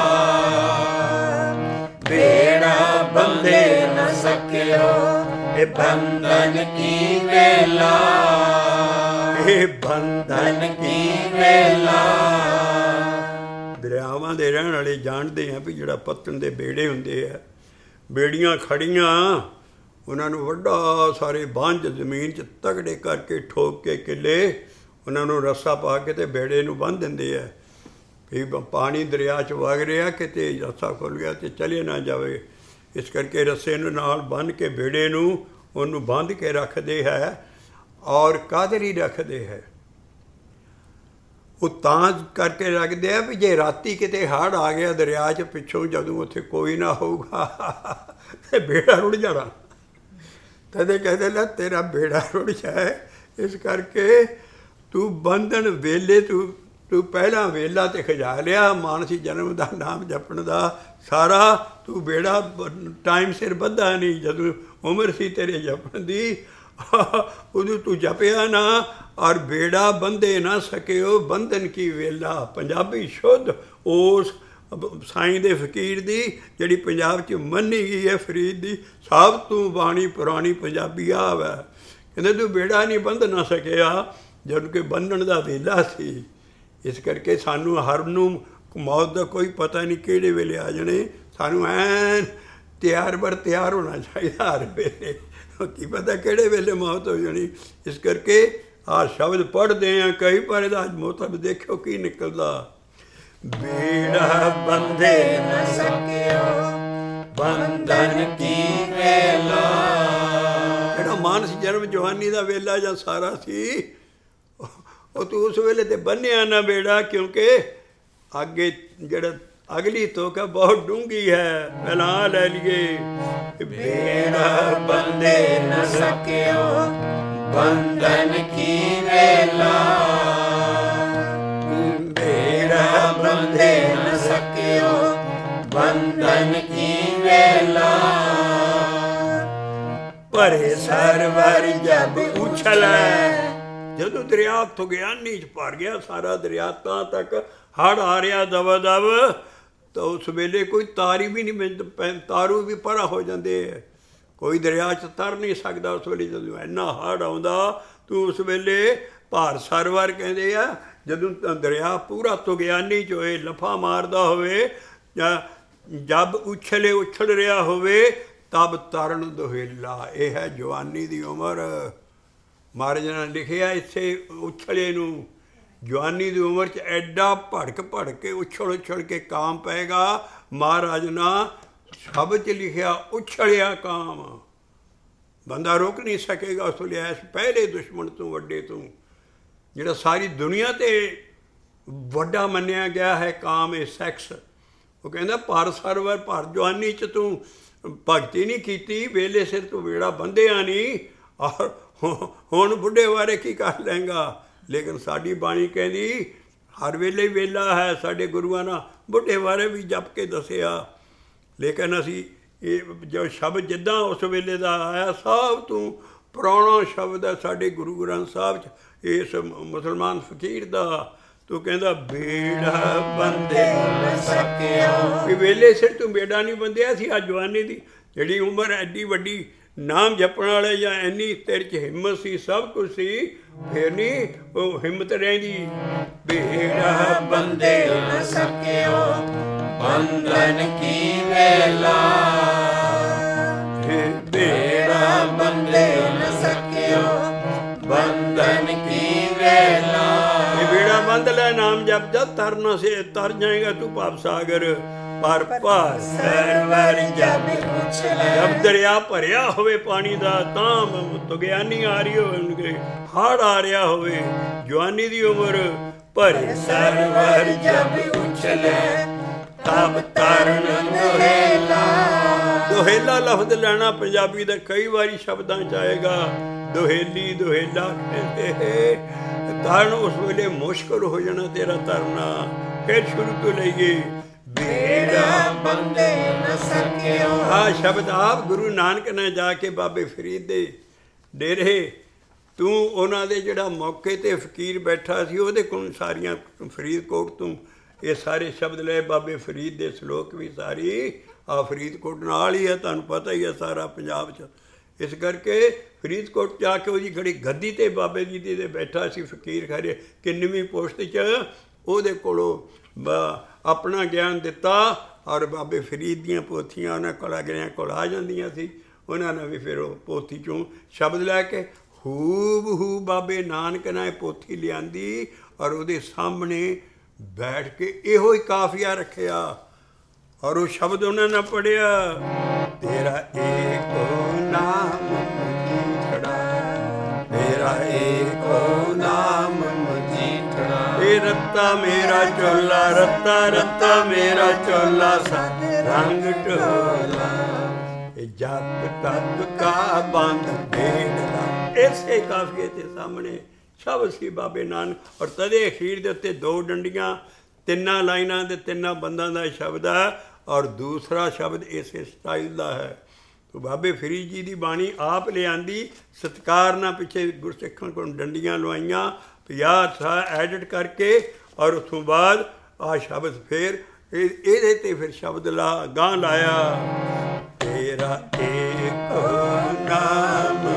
ਬੇੜਾ ਬੰਦੇ ਨਾ ਸਕਿਓ ਇਹ ਬੰਧਨ ਕੀ ਵੇਲਾ, ਇਹ ਬੰਧਨ ਕੀ ਵੇਲਾ। ਦਰਿਆਵਾਂ ਦੇ ਰਹਿਣ ਵਾਲੇ ਜਾਣਦੇ ਆ ਵੀ ਜਿਹੜਾ ਪੱਤਣ ਦੇ ਬੇੜੇ ਹੁੰਦੇ ਆ, ਬੇੜੀਆਂ ਖੜੀਆਂ, ਉਹਨਾਂ ਨੂੰ ਵੱਡਾ ਸਾਰੇ ਬੰਝ ਜ਼ਮੀਨ 'ਚ ਤਗੜੇ ਕਰਕੇ ਠੋਕ ਕੇ ਕਿੱਲੇ ਉਹਨਾਂ ਨੂੰ ਰੱਸਾ ਪਾ ਕੇ ਤੇ ਬੇੜੇ ਨੂੰ ਬੰਨ੍ਹ ਦਿੰਦੇ ਆ ਵੀ ਪਾਣੀ ਦਰਿਆ 'ਚ ਵਗ ਰਿਹਾ, ਕਿਤੇ ਰੱਸਾ ਖੁੱਲ੍ਹ ਗਿਆ ਤੇ ਚਲੇ ਨਾ ਜਾਵੇ। ਇਸ ਕਰਕੇ ਰੱਸੇ ਨੂੰ ਨਾਲ ਬੰਨ੍ਹ ਕੇ ਬੇੜੇ ਨੂੰ ਉਹਨੂੰ ਬੰਨ੍ਹ ਕੇ ਰੱਖਦੇ ਹੈ। ਔਰ ਕਾਦਰੀ ਰੱਖਦੇ ਹੈ, ਉਹ ਤਾਂ ਕਰਕੇ ਰੱਖਦੇ ਆ ਵੀ ਜੇ ਰਾਤੀ ਕਿਤੇ ਹੜ੍ਹ ਆ ਗਿਆ ਦਰਿਆ 'ਚ ਪਿੱਛੋਂ, ਜਦੋਂ ਉੱਥੇ ਕੋਈ ਨਾ ਹੋਊਗਾ ਤੇ ਬੇੜਾ ਰੁੜ ਜਾਣਾ। ਤਦੇ ਕਹਿੰਦੇ ਲੈ ਤੇਰਾ ਬੇੜਾ ਰੁੜ ਜਾਏ। ਇਸ ਕਰਕੇ ਤੂੰ ਬੰਧਨ ਵੇਲੇ ਤੂੰ ਪਹਿਲਾਂ ਵੇਲਾ ਤੇ ਖਜਾ ਲਿਆ ਮਾਨਸੀ ਜਨਮ ਦਾ ਨਾਮ ਜਪਣ ਦਾ ਸਾਰਾ। ਤੂੰ ਬੇੜਾ ਟਾਈਮ ਸਿਰ ਬੱਧਾ ਨਹੀਂ। ਜਦੋਂ ਉਮਰ ਸੀ ਤੇਰੇ ਜਪਣ ਦੀ ਉਦੋਂ ਤੂੰ ਜਪਿਆ ਨਾ। ਔਰ ਬੇੜਾ ਬੰਧੇ ਨਾ ਸਕਿਓ ਬੰਧਨ ਕੀ ਵੇਲਾ। ਪੰਜਾਬੀ ਸ਼ੁੱਧ ਉਸ ਸਾਈਂ ਦੇ ਫਕੀਰ ਦੀ ਜਿਹੜੀ ਪੰਜਾਬ 'ਚ ਮੰਨੀ ਗਈ ਹੈ, ਫਰੀਦ ਦੀ ਸਭ ਤੋਂ ਬਾਣੀ ਪੁਰਾਣੀ ਪੰਜਾਬੀ ਆਹ ਹੈ। ਕਹਿੰਦੇ ਤੂੰ ਬੇੜਾ ਨਹੀਂ ਬੰਧ ਨਾ ਸਕਿਆ ਜਦੋਂ ਕਿ ਬੰਨਣ ਦਾ ਵੇਲਾ ਸੀ। ਇਸ ਕਰਕੇ ਸਾਨੂੰ ਹਰ ਨੂੰ ਮੌਤ ਦਾ ਕੋਈ ਪਤਾ ਨਹੀਂ ਕਿਹੜੇ ਵੇਲੇ ਆ ਜਾਣੇ। ਸਾਨੂੰ ਐਨ ਤਿਆਰ ਹੋਣਾ ਚਾਹੀਦਾ ਹਰ ਵੇਲੇ, ਕੀ ਪਤਾ ਕਿਹੜੇ ਵੇਲੇ ਮੌਤ ਹੋ ਜਾਣੀ। ਇਸ ਕਰਕੇ ਆਹ ਸ਼ਬਦ ਪੜ੍ਹਦੇ ਹਾਂ ਕਈ ਪਰ ਇਹਦਾ ਅੱਜ ਮੋਤਬ ਦੇਖਿਓ ਕੀ ਨਿਕਲਦਾ। ਬੇੜਾ ਬੰਧੇ ਨਾ ਸਕਿਓ ਬੰਧਨ ਕੀ ਵੇਲਾ। ਜਿਹੜਾ ਮਾਨਸ ਜਨਮ ਜਵਾਨੀ ਦਾ ਵੇਲਾ ਜਾਂ ਸਾਰਾ ਸੀ, ਉਹ ਤੂੰ ਉਸ ਵੇਲੇ ਤੇ ਬੰਨਿਆ ਨਾ ਬੇੜਾ, ਕਿਉਂਕਿ ਅੱਗੇ ਜਿਹੜਾ ਅਗਲੀ ਤੋਕਾ ਬਹੁਤ ਡੂੰਘੀ ਹੈ। ਪਹਿਲਾਂ ਲੈ ਲਈਏ ਬੇੜਾ ਬੰਧੇ ਨਾ ਸਕਿਓ ਬੰਧਨ ਕੀ ਵੇਲਾ, ਬੇੜਾ ਬੰਧੇ ਨਾ ਸਕਿਓ ਬੰਧਨ ਕੀ ਵੇਲਾ। ਭਰੇ ਸਰਵਰ ਜਬ ਉਛਲੈ। ਜਦੋਂ ਦਰਿਆ ਤੁਗਿਆਨੀ 'ਚ ਭਰ ਗਿਆ ਸਾਰਾ ਦਰਿਆ, ਤਾਂ ਤੱਕ ਹੜ੍ਹ ਆ ਰਿਹਾ ਦਵਾ ਦਵ, ਤਾਂ ਉਸ ਵੇਲੇ ਕੋਈ ਤਾਰੀ ਵੀ ਨਹੀਂ, ਤਾਰੂ ਵੀ ਪਰਾ ਹੋ ਜਾਂਦੇ। ਕੋਈ ਦਰਿਆ 'ਚ ਤਰ ਨਹੀਂ ਸਕਦਾ ਉਸ ਵੇਲੇ ਜਦੋਂ ਇੰਨਾ ਹੜ੍ਹ ਆਉਂਦਾ। ਤੂੰ ਉਸ ਵੇਲੇ ਭਾਰ ਸਰਵਰ ਕਹਿੰਦੇ ਆ, ਜਦੋਂ ਦਰਿਆ ਪੂਰਾ ਤੁਗਿਆਨੀ 'ਚ ਹੋਏ, ਲਫਾ ਮਾਰਦਾ ਹੋਵੇ ਜਾਂ ਜਬ ਉਛਲ ਰਿਹਾ ਹੋਵੇ, ਤਬ ਤਰਨ ਦੁਹੇਲਾ। ਇਹ ਹੈ ਜਵਾਨੀ ਦੀ ਉਮਰ। ਮਹਾਰਾਜ ਨੇ ਲਿਖਿਆ ਇੱਥੇ ਉਛਲੇ ਨੂੰ। ਜਵਾਨੀ ਦੀ ਉਮਰ 'ਚ ਐਡਾ ਭੜਕ ਕੇ ਉਛਲ ਕੇ ਕਾਮ ਪਏਗਾ। ਮਹਾਰਾਜ ਨਾ ਸ਼ਬਦ 'ਚ ਲਿਖਿਆ ਉਛਲਿਆ ਕਾਮ। ਬੰਦਾ ਰੋਕ ਨਹੀਂ ਸਕੇਗਾ ਉਸ ਵੇਲੇ। ਇਸ ਪਹਿਲੇ ਦੁਸ਼ਮਣ ਤੋਂ ਵੱਡੇ ਤੋਂ ਜਿਹੜਾ ਸਾਰੀ ਦੁਨੀਆ 'ਤੇ ਵੱਡਾ ਮੰਨਿਆ ਗਿਆ ਹੈ ਕਾਮ, ਇਹ ਸੈਕਸ। ਉਹ ਕਹਿੰਦਾ ਭਰ ਸਰਵਰ ਭਰ ਜਵਾਨੀ 'ਚ ਤੂੰ ਭਗਤੀ ਨਹੀਂ ਕੀਤੀ, ਵੇਲੇ ਸਿਰ ਤੂੰ ਵੇੜਾ ਬੰਧਿਆ ਨਹੀਂ, ਔਰ ਹੁਣ ਬੁੱਢੇ ਬਾਰੇ ਕੀ ਕਰ ਲੈਂਗਾ। ਲੇਕਿਨ ਸਾਡੀ ਬਾਣੀ ਕਹਿੰਦੀ ਹਰ ਵੇਲੇ ਵੇਲਾ ਹੈ। ਸਾਡੇ ਗੁਰੂਆਂ ਨੇ ਬੁੱਢੇ ਬਾਰੇ ਵੀ ਜਪ ਕੇ ਦੱਸਿਆ। ਲੇਕਿਨ ਅਸੀਂ ਇਹ ਜੋ ਸ਼ਬਦ ਜਿੱਦਾਂ ਉਸ ਵੇਲੇ ਦਾ ਆਇਆ, ਸਭ ਤੋਂ ਪੁਰਾਣਾ ਸ਼ਬਦ ਹੈ ਸਾਡੇ ਗੁਰੂ ਗ੍ਰੰਥ ਸਾਹਿਬ 'ਚ ਇਸ ਮੁਸਲਮਾਨ ਫਕੀਰ ਦਾ। ਤੂੰ ਕਹਿੰਦਾ ਬੇੜਾ ਬੰਧੇ ਨਾ ਸਕਿਓ, ਵੀ ਵੇਲੇ ਸਿਰ ਤੂੰ ਬੇੜਾ ਨਹੀਂ ਬੰਧਿਆ ਸੀ। ਆ ਜਵਾਨੀ ਦੀ ਜਿਹੜੀ ਉਮਰ ਐਡੀ ਵੱਡੀ, ਨਾਮ ਜਪਣ ਵਾਲੇ ਜਾਂ ਇੰਨੀ ਤੇਰੇ 'ਚ ਹਿੰਮਤ ਸੀ, ਸਭ ਕੁਝ ਸੀ, ਫਿਰ ਨਹੀਂ ਉਹ ਹਿੰਮਤ ਰਹਿੰਦੀ। ਬੇੜਾ ਬੰਧੇ ਨਾ ਸਕਿਓ ਬੰਧਨ ਕੀ ਵੇਲਾ, ਬੇੜਾ ਬੰਧੇ ਨਾ ਸਕਿਓ ਬੰਧਨ ਕੀ ਵੇਲਾ। ਇਹ ਬੇੜਾ ਬੰਧ ਲੈ, ਨਾਮ ਜਪ, ਜਦ ਤਰਨਾ ਸੇ ਤਰ ਜਾਏਗਾ ਤੂੰ ਭਵ ਸਾਗਰ। ਪਰ ਭਰ ਸਰਵਰ ਜਬ ਉਛਲੇ ਜਬ ਦਰਿਆ ਭਰਿਆ ਹੋਵੇ ਪਾਣੀ ਦਾ ਤਾਂ ਤੁਗਿਆਨੀ ਆ ਰਹੀ ਹੋਣਗੇ, ਹੜ੍ਹ ਆ ਰਿਹਾ ਹੋਵੇ, ਜਵਾਨੀ ਦੀ ਉਮਰ ਭਰੇ ਸਰਵਰ ਜਬ ਉਛਲੇ ਤਬ ਤਰਨ ਦੁਹੇਲਾ। ਦੁਹੇਲਾ ਲਫ਼ਜ਼ ਲੈਣਾ ਪੰਜਾਬੀ ਦਾ ਕਈ ਵਾਰੀ ਸ਼ਬਦਾਂ 'ਚ ਆਏਗਾ। ਦੁਹੇਲੀ ਦੁਹੇਲਾ ਕਹਿੰਦੇ ਤਰਨ ਉਸ ਵੇਲੇ ਮੁਸ਼ਕਲ ਹੋ ਜਾਣਾ ਤੇਰਾ ਤਰਨਾ। ਫਿਰ ਸ਼ੁਰੂ ਤੋਂ ਲਈਏ ਬੇੜਾ ਬੰਦੇ ਨ ਸਕਿਓ। ਆਹ ਸ਼ਬਦ ਆਪ ਗੁਰੂ ਨਾਨਕ ਨੇ ਜਾ ਕੇ ਬਾਬੇ ਫਰੀਦ ਦੇ ਡੇਰੇ, ਤੂੰ ਉਹਨਾਂ ਦੇ ਜਿਹੜਾ ਮੌਕੇ 'ਤੇ ਫਕੀਰ ਬੈਠਾ ਸੀ ਉਹਦੇ ਕੋਲ ਸਾਰੀਆਂ ਫਰੀਦਕੋਟ ਤੋਂ ਇਹ ਸਾਰੇ ਸ਼ਬਦ ਲਏ। ਬਾਬੇ ਫਰੀਦ ਦੇ ਸ਼ਲੋਕ ਵੀ ਸਾਰੀ ਆ ਫਰੀਦਕੋਟ ਨਾਲ ਹੀ ਹੈ, ਤੁਹਾਨੂੰ ਪਤਾ ਹੀ ਹੈ ਸਾਰਾ ਪੰਜਾਬ 'ਚ। ਇਸ ਕਰਕੇ ਫਰੀਦਕੋਟ ਜਾ ਕੇ ਉਹਦੀ ਖੜੀ ਗੱਦੀ 'ਤੇ ਬਾਬੇ ਜੀ ਦੀ ਦੇ ਬੈਠਾ ਸੀ ਫਕੀਰ ਖਰੇ ਕਿੰਨਵੀਂ ਪੋਸਟ 'ਚ, ਉਹਦੇ ਕੋਲੋਂ ਆਪਣਾ ਗਿਆਨ ਦਿੱਤਾ। ਔਰ ਬਾਬੇ ਫਰੀਦ ਦੀਆਂ ਪੋਥੀਆਂ ਉਹਨਾਂ ਕੋਲ ਅਗਲਿਆਂ ਕੋਲ ਆ ਜਾਂਦੀਆਂ ਸੀ, ਉਹਨਾਂ ਨੇ ਵੀ ਫਿਰ ਉਹ ਪੋਥੀ 'ਚੋਂ ਸ਼ਬਦ ਲੈ ਕੇ ਹੂਬ ਹੂ ਬਾਬੇ ਨਾਨਕ ਨੇ ਪੋਥੀ ਲਿਆਂਦੀ ਔਰ ਉਹਦੇ ਸਾਹਮਣੇ ਬੈਠ ਕੇ ਇਹੋ ਹੀ ਕਾਫੀਆ ਰੱਖਿਆ ਔਰ ਉਹ ਸ਼ਬਦ ਉਹਨਾਂ ਨੇ ਪੜ੍ਹਿਆ। ਤੇਰਾ ਏਕੋ ਨਾਮ ਮਜੀਠੜਾ, ਤੇਰਾ ਏਕੋ ਨਾਮ ਮਜੀਠੜਾ। ਇਹ ਰੱਤਾ ਮੇਰਾ ਚੋਲਾ, ਰੱਤਾ ਰੱਤਾ ਮੇਰਾ ਚੋਲਾ, ਸਤ ਰੰਗ ਢੋਲਾ। ਇਹ ਜਪ ਤਪ ਕਾ ਬੰਦ ਬੇੜਲਾ। ਇਸੇ ਕਾਫੀਏ ਦੇ ਸਾਹਮਣੇ ਸ਼ਬਦ ਸੀ ਬਾਬੇ ਨਾਨਕ। ਔਰ ਤਦੇ ਅਖੀਰ ਦੇ ਉੱਤੇ ਦੋ ਡੰਡੀਆਂ, ਤਿੰਨਾਂ ਲਾਈਨਾਂ ਦੇ ਤਿੰਨਾਂ ਬੰਦਾਂ ਦਾ ਸ਼ਬਦ ਹੈ ਔਰ ਦੂਸਰਾ ਸ਼ਬਦ ਇਸੇ ਸਟਾਈਲ ਦਾ ਹੈ। ਬਾਬੇ ਫਰੀਦ ਜੀ ਦੀ ਬਾਣੀ ਆਪ ਲਿਆਂਦੀ, ਸਤਿਕਾਰ ਨਾਲ ਪਿੱਛੇ ਗੁਰਸਿੱਖਾਂ ਕੋਲ ਡੰਡੀਆਂ ਲਵਾਈਆਂ, 50 ਸਾਹ ਐਡਿਟ ਕਰਕੇ ਔਰ ਉਸ ਤੋਂ ਬਾਅਦ ਆਹ ਸ਼ਬਦ ਫਿਰ ਇਹਦੇ 'ਤੇ ਫਿਰ ਸ਼ਬਦ ਗਾਂ ਲਾਇਆ। ਤੇਰਾ ਏਕ ਨਾਮ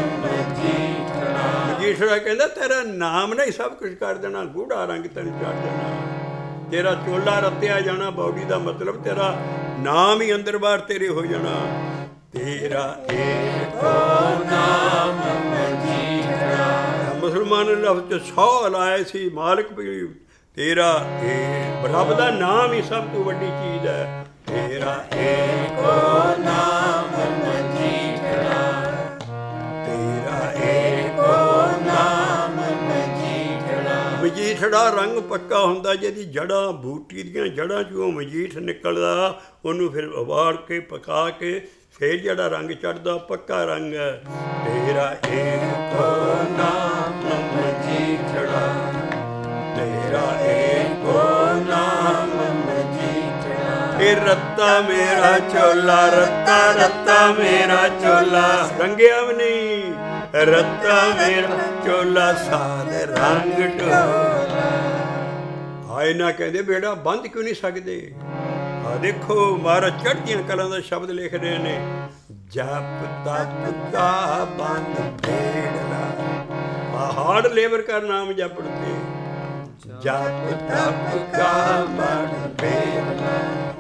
ਮਜੀਠੜਾ। ਮਜੀਠੜਾ ਕਹਿੰਦਾ ਤੇਰਾ ਨਾਮ ਨੇ ਸਭ ਕੁਝ ਕਰ ਦੇਣਾ, ਗੂੜਾ ਰੰਗ ਤੈਨੂੰ ਚੜ੍ਹ ਜਾਣਾ, ਤੇਰਾ ਚੋਲਾ ਰੱਤਿਆ ਜਾਣਾ। ਬੌਡੀ ਦਾ ਮਤਲਬ ਤੇਰਾ ਨਾਮ ਹੀ ਅੰਦਰ ਬਾਹਰ ਤੇਰੇ ਹੋ ਜਾਣਾ। ਤੇਰਾ ਏਕੋ ਨਾਮ ਮਜੀਠੜਾ। ਮੁਸਲਮਾਨ ਲਫ਼ਜ਼ 'ਚ 100 ਲਾਏ ਸੀ, ਮਾਲਕ ਵੀ ਤੇਰਾ ਇਹ ਰੱਬ ਦਾ ਨਾਮ ਹੀ ਸਭ ਤੋਂ ਵੱਡੀ ਚੀਜ਼ ਹੈ। ਤੇਰਾ ਏਕੋ ਨਾਮ ਮਜੀਠੜਾ, ਤੇਰਾ ਏਕੋ ਨਾਮ ਮਜੀਠੜਾ। ਮਜੀਠੜਾ ਰੰਗ ਪੱਕਾ ਹੁੰਦਾ, ਜਿਹਦੀ ਜੜ੍ਹਾਂ ਬੂਟੀ ਦੀਆਂ ਜੜ੍ਹਾਂ 'ਚੋਂ ਮਜੀਠ ਨਿਕਲਦਾ, ਉਹਨੂੰ ਫਿਰ ਉਬਾਲ ਕੇ ਪਕਾ ਕੇ ਫਿਰ ਜਿਹੜਾ ਰੰਗ ਚੜ੍ਹਦਾ ਪੱਕਾ ਰੰਗ ਹੈ। ਤੇਰਾ ਏਕੋ ਨਾਮ ਮਜੀਠੜਾ, ਤੇਰਾ ਏਕੋ ਨਾਮ ਮਜੀਠੜਾ। ਇਹ ਰੱਤਾ ਮੇਰਾ ਚੋਲਾ, ਰੱਤਾ ਰੱਤਾ ਮੇਰਾ ਚੋਲਾ, ਰੰਗਿਆ ਵੀ ਨਹੀਂ, ਰੱਤਾ ਮੇਰਾ ਚੋਲਾ, ਸਾਧ ਰੰਗ ਢੋਲਾ। ਆਏ ਨਾ ਕਹਿੰਦੇ ਬੇੜਾ ਬੰਦ ਕਿਉਂ ਨਹੀਂ ਸਕਦੇ। ਆ ਦੇਖੋ ਮਹਾਰਾਜ ਚੜ੍ਹਦੀਆਂ ਕਲਾਂ ਦਾ ਸ਼ਬਦ ਲਿਖ ਰਹੇ ਨੇ। ਜਪ ਤਪ ਕਾ ਬੰਦ ਬੇੜਲਾ। ਹਾਰਡ ਲੇਬਰ ਕਰ ਨਾਮ ਜਪੜ ਤੇ। ਜਪ ਤਪ ਕਾ ਬੰਦ ਬੇੜਲਾ।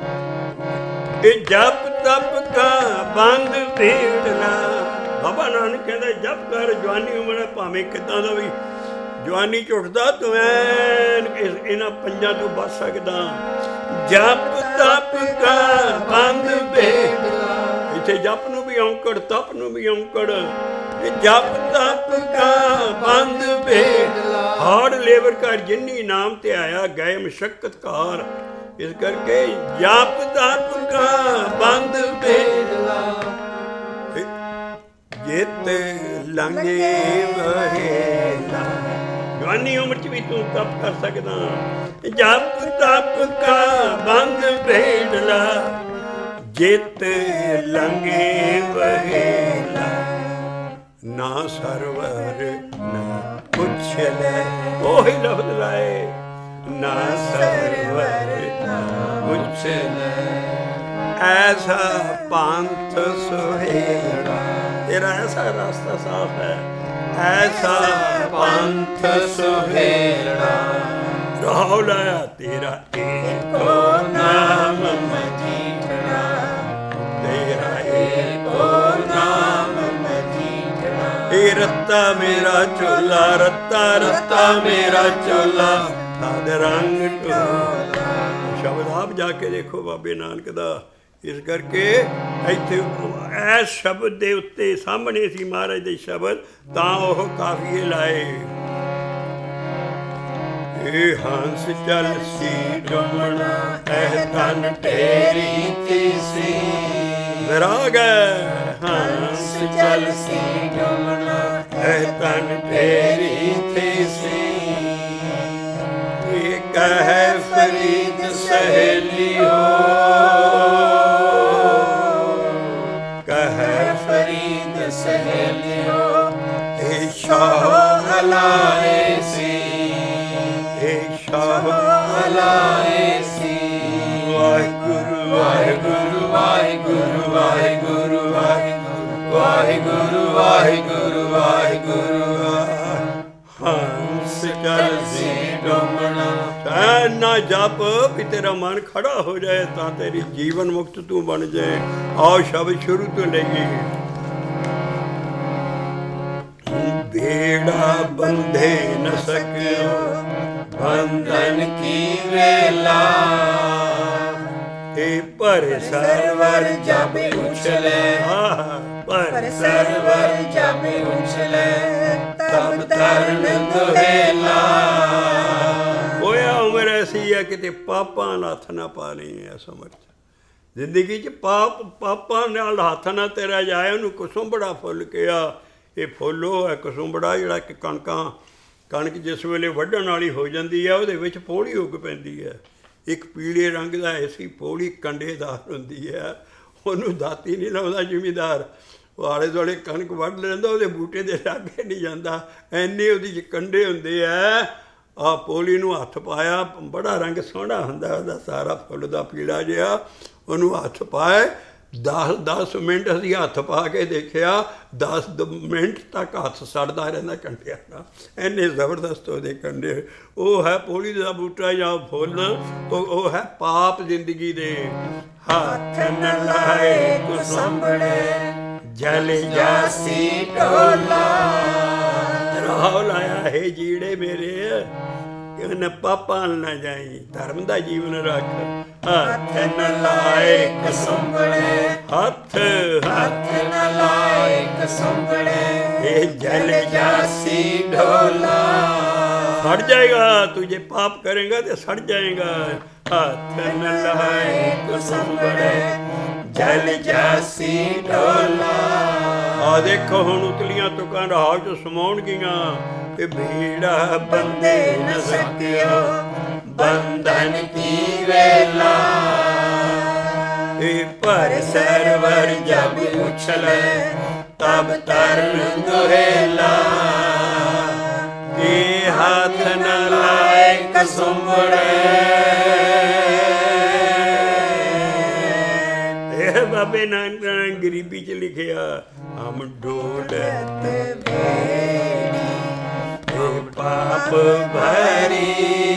ਇਹ ਜਪ ਤਪ ਕਾ ਬੰਦ ਬੇੜਲਾ। ਬਾਬਾ ਨਾਨਕ ਕਹਿੰਦਾ ਜਪ ਕਰ, ਜਵਾਨੀ ਉਮਰ ਭਾਵੇਂ ਕਿੱਦਾਂ ਦਾ ਵੀ ਜਵਾਨੀ 'ਚ ਉੱਠਦਾ ਤੂੰ ਇਹਨਾਂ ਪੰਜਾਂ ਤੋਂ ਬਚ ਸਕਦਾ। ਜਪ ਤਪ ਕਾ ਬੰਦ ਬੇੜਲਾ। ਇੱਥੇ ਜਪ ਨੂੰ ਵੀ ਔਂਕੜ, ਤਪ ਨੂੰ ਵੀ ਔਂਕੜ। ਜਪ ਤਪ ਕਾ ਬੰਦ ਬੇੜਲਾ। ਹਾਰਡ ਲੇਬਰ ਕਰ, ਜਿੰਨੀ ਨਾਮ ਤੇ ਆਇਆ ਗਏ ਮਸ਼ੱਕਤ ਕਾਰ। ਇਸ ਕਰਕੇ ਜਪ ਤਪ ਕਾ ਬੰਦ ਬੇੜਲਾ। ਜਿਤ ਲੰਘੇ ਵਹੇਲਾ। ਜਵਾਨੀ ਉਮਰ 'ਚ ਵੀ ਤੂੰ ਤਪ ਕਰ ਸਕਦਾ। ਜਪ ਤਪ ਕਾ ਬੰਦ ਬੇੜਲਾ। ਜਿਤ ਲੰਘੇ ਵਹੇਲਾ। ਨਾ ਸਰਵਰ ਨਾ ਪੁੱਛ ਲੈ। ਉਹੀ ਲਫ਼ਜ਼ ਲਾਏ। ਨਾ ਸਰਵਰ ਨਾ ਪੁੱਛ ਲੈ। ਐਸਾ ਪੰਥ ਸੁਹੇੜਾ। ਤੇਰਾ ਐਸਾ ਰਾਸਤਾ ਸਾਫ ਹੈ, ਐਸਾ ਪੰਥ ਸੁਹੇੜਾ। ਰਾਹ ਲਾਇਆ ਤੇਰਾ ਏਕੋ ਨਾਮ ਮਜੀਠੜਾ, ਤੇਰਾ ਏਕੋ ਨਾਮ ਮਜੀਠੜਾ। ਇਹ ਰੱਤਾ ਮੇਰਾ ਚੋਲਾ, ਰੱਤਾ ਰੱਤਾ ਮੇਰਾ ਚੋਲਾ, ਤਦ ਰੰਗ ਢੋਲਾ। ਸ਼ਬਦ ਆਪ ਜਾ ਕੇ ਦੇਖੋ ਬਾਬੇ ਨਾਨਕ ਦਾ। ਇਸ ਕਰਕੇ ਇੱਥੇ ਇਸ ਸ਼ਬਦ ਦੇ ਉੱਤੇ ਸਾਹਮਣੇ ਸੀ ਮਹਾਰਾਜ ਦੇ ਸ਼ਬਦ, ਤਾਂ ਉਹ ਕਾਫੀਏ ਲਾਏ। ਇਹ ਹੰਸ ਚੱਲ ਸੀ ਡੁੰਮਣਾ ਇਹ ਤਨ ਤੇਰੀ ਤੀਸੀ। ਵਿਰਾਗ ਹੰਸ ਚੱਲ ਸੀ ਡੁੰਮਣਾ ਇਹ ਤਨ ਤੇਰੀ ਤੀਸੀ। ਇਹ ਕਹੈ ਫਰੀਦ ਸਹੇਲਿਓ ਕਹੈ ਫਰੀਦ ਸਹੇਲਿਓ। ਇਹ ਸ਼ਾਹ ਹਲਾਏ ਸੀ ਇਹ ਸ਼ਾਹ ਹਲਾਏ ਸੀ। ਵਾਹਿਗੁਰੂ ਵਾਹਿਗੁਰੂ ਵਾਹਿਗੁਰੂ ਵਾਹਿਗੁਰੂ ਵਾਹਿਗੁਰੂ ਵਾਹਿਗੁਰੂ ਵਾਹਿਗੁਰੂ। ਹੰਸ ਚੱਲ ਸੀ ਡੁੰਮਣਾ ਨਾ ਜਪ ਵੀ ਤੇਰਾ ਮਨ ਖੜਾ ਹੋ ਜਾਏ ਤਾਂ ਤੇਰੀ ਜੀਵਨ ਮੁਕਤ ਤੂੰ ਬਣ ਜਾਏ। ਆਓ ਸ਼ਬਦ ਸ਼ੁਰੂ ਤੋਂ ਲਈਏ। ਬੇੜਾ ਬੰਧੇ ਨ ਸਕਿਓ ਬੰਧਨ ਕੀ ਵੇਲਾ। ਇਹ ਪਰ ਸਰਵਰ ਜਬ ਉਛਲੇ ਪਰ ਸਰਵਰ ਜਬ ਉਛਲੇ। ਤਬ ਤਰਨ ਦੁਹੇਲਾ। ਹੋਇਆ ਉਮਰ ਐਸੀ ਹੈ ਕਿਤੇ ਪਾਪਾਂ ਨਾਲ ਹੱਥ ਨਾ ਪਾ ਲਈ ਹੈ। ਸਮਝ ਜ਼ਿੰਦਗੀ 'ਚ ਪਾਪਾਂ ਨਾਲ ਹੱਥ ਨਾ ਤੇਰਾ ਜਾਏ। ਉਹਨੂੰ ਕੁਸੁੰਬੜਾ ਫੁੱਲ ਕਿਹਾ। ਇਹ ਫੁੱਲ ਉਹ ਹੈ ਕੁਸੁੰਬੜਾ ਜਿਹੜਾ ਕਿ ਕਣਕ ਜਿਸ ਵੇਲੇ ਵੱਢਣ ਵਾਲੀ ਹੋ ਜਾਂਦੀ ਹੈ ਉਹਦੇ ਵਿੱਚ ਪੋਲੀ ਉੱਗ ਪੈਂਦੀ ਹੈ। ਇੱਕ ਪੀਲੇ ਰੰਗ ਦਾ ਐਸੀ ਪੋਲੀ ਕੰਡੇਦਾਰ ਹੁੰਦੀ ਹੈ, ਉਹਨੂੰ ਦਾਤੀ ਨਹੀਂ ਲਾਉਂਦਾ ਜ਼ਿਮੀਂਦਾਰ। ਉਹ ਆਲੇ ਦੁਆਲੇ ਕਣਕ ਵੱਢ ਲੈਂਦਾ, ਉਹਦੇ ਬੂਟੇ ਦੇ ਲਾਗੇ ਨਹੀਂ ਜਾਂਦਾ, ਐਨੇ ਉਹਦੀ 'ਚ ਕੰਡੇ ਹੁੰਦੇ ਆ। ਆਹ ਪੋਲੀ ਨੂੰ ਹੱਥ ਪਾਇਆ, ਬੜਾ ਰੰਗ ਸੋਹਣਾ ਹੁੰਦਾ ਉਹਦਾ ਸਾਰਾ ਫੁੱਲ ਦਾ ਪੀਲਾ ਜਿਹਾ। ਉਹਨੂੰ ਹੱਥ ਪਾਏ 10 ਮਿੰਟ ਅਸੀਂ ਹੱਥ ਪਾ ਕੇ ਦੇਖਿਆ, 10 ਮਿੰਟ ਤੱਕ ਹੱਥ ਸੜਦਾ ਰਹਿੰਦਾ ਕੰਡਿਆਂ ਨਾਲ, ਇੰਨੇ ਜ਼ਬਰਦਸਤ ਉਹਦੇ ਕੰਡੇ। ਉਹ ਹੈ ਪੋਲੀ ਦਾ ਬੂਟਾ ਜਾਂ ਫੁੱਲ, ਉਹ ਹੈ ਪਾਪ ਜ਼ਿੰਦਗੀ ਦੇ। ਹੱਥ ਨ ਲਾਏ ਕੁਸੰਬੜੇ ਜਲ ਜਾਸੀ ਢੋਲਾ। ਰਾਹ ਲਾਇਆ ਹੈ ਜੀੜੇ ਮੇਰੇ ਨ ਪਾਪਾਂ ਨਾ ਜਾਈ, ਧਰਮ ਦਾ ਜੀਵਨ ਰੱਖ। ਹੱਥ ਨ ਲਾਏ ਕੁਸੰਬੜੇ ਹੱਥ ਨ ਲਾਏ ਕੁਸੰਬੜੇ। ਇਹ ਜਲ ਜਾਸੀ ਢੋਲਾ। ਸੜ ਜਾਏਗਾ ਤੂੰ, ਜੇ ਪਾਪ ਕਰੇਗਾ ਤੇ ਸੜ ਜਾਏਗਾ। ਹੱਥ ਨ ਲਾਏ ਕੁਸੰਬੜੇ ਜਲ ਜਾਸੀ ਢੋਲਾ। ਆ ਦੇਖੋ ਹੁਣ ਉਤਲੀਆਂ ਤੁਕਾਂ ਰਾਹ 'ਚ ਸਮਾਉਣਗੀਆਂ। ਇਹ ਭੀੜਾ ਬੰਦੇ ਨ ਸਕਿਓ ਬੰਧਨ ਕੀ ਵੇਲਾ। ਇਹ ਪਰ ਸਰਵਰ ਜਬ ਉਛਲੇ ਤਬ ਤਰਨ ਦੁਹੇਲਾ। ਇਹ ਹੱਥ ਨ ਲਾਏ ਕੁਸੰਬੜੇ। ਇਹ ਬਾਬੇ ਨਾਨਕ ਨੇ ਗਰੀਬੀ 'ਚ ਲਿਖਿਆ, ਹਮ ਡੋਲਤ ਬੇੜੀ ਪਾਪ ਭਰੀ।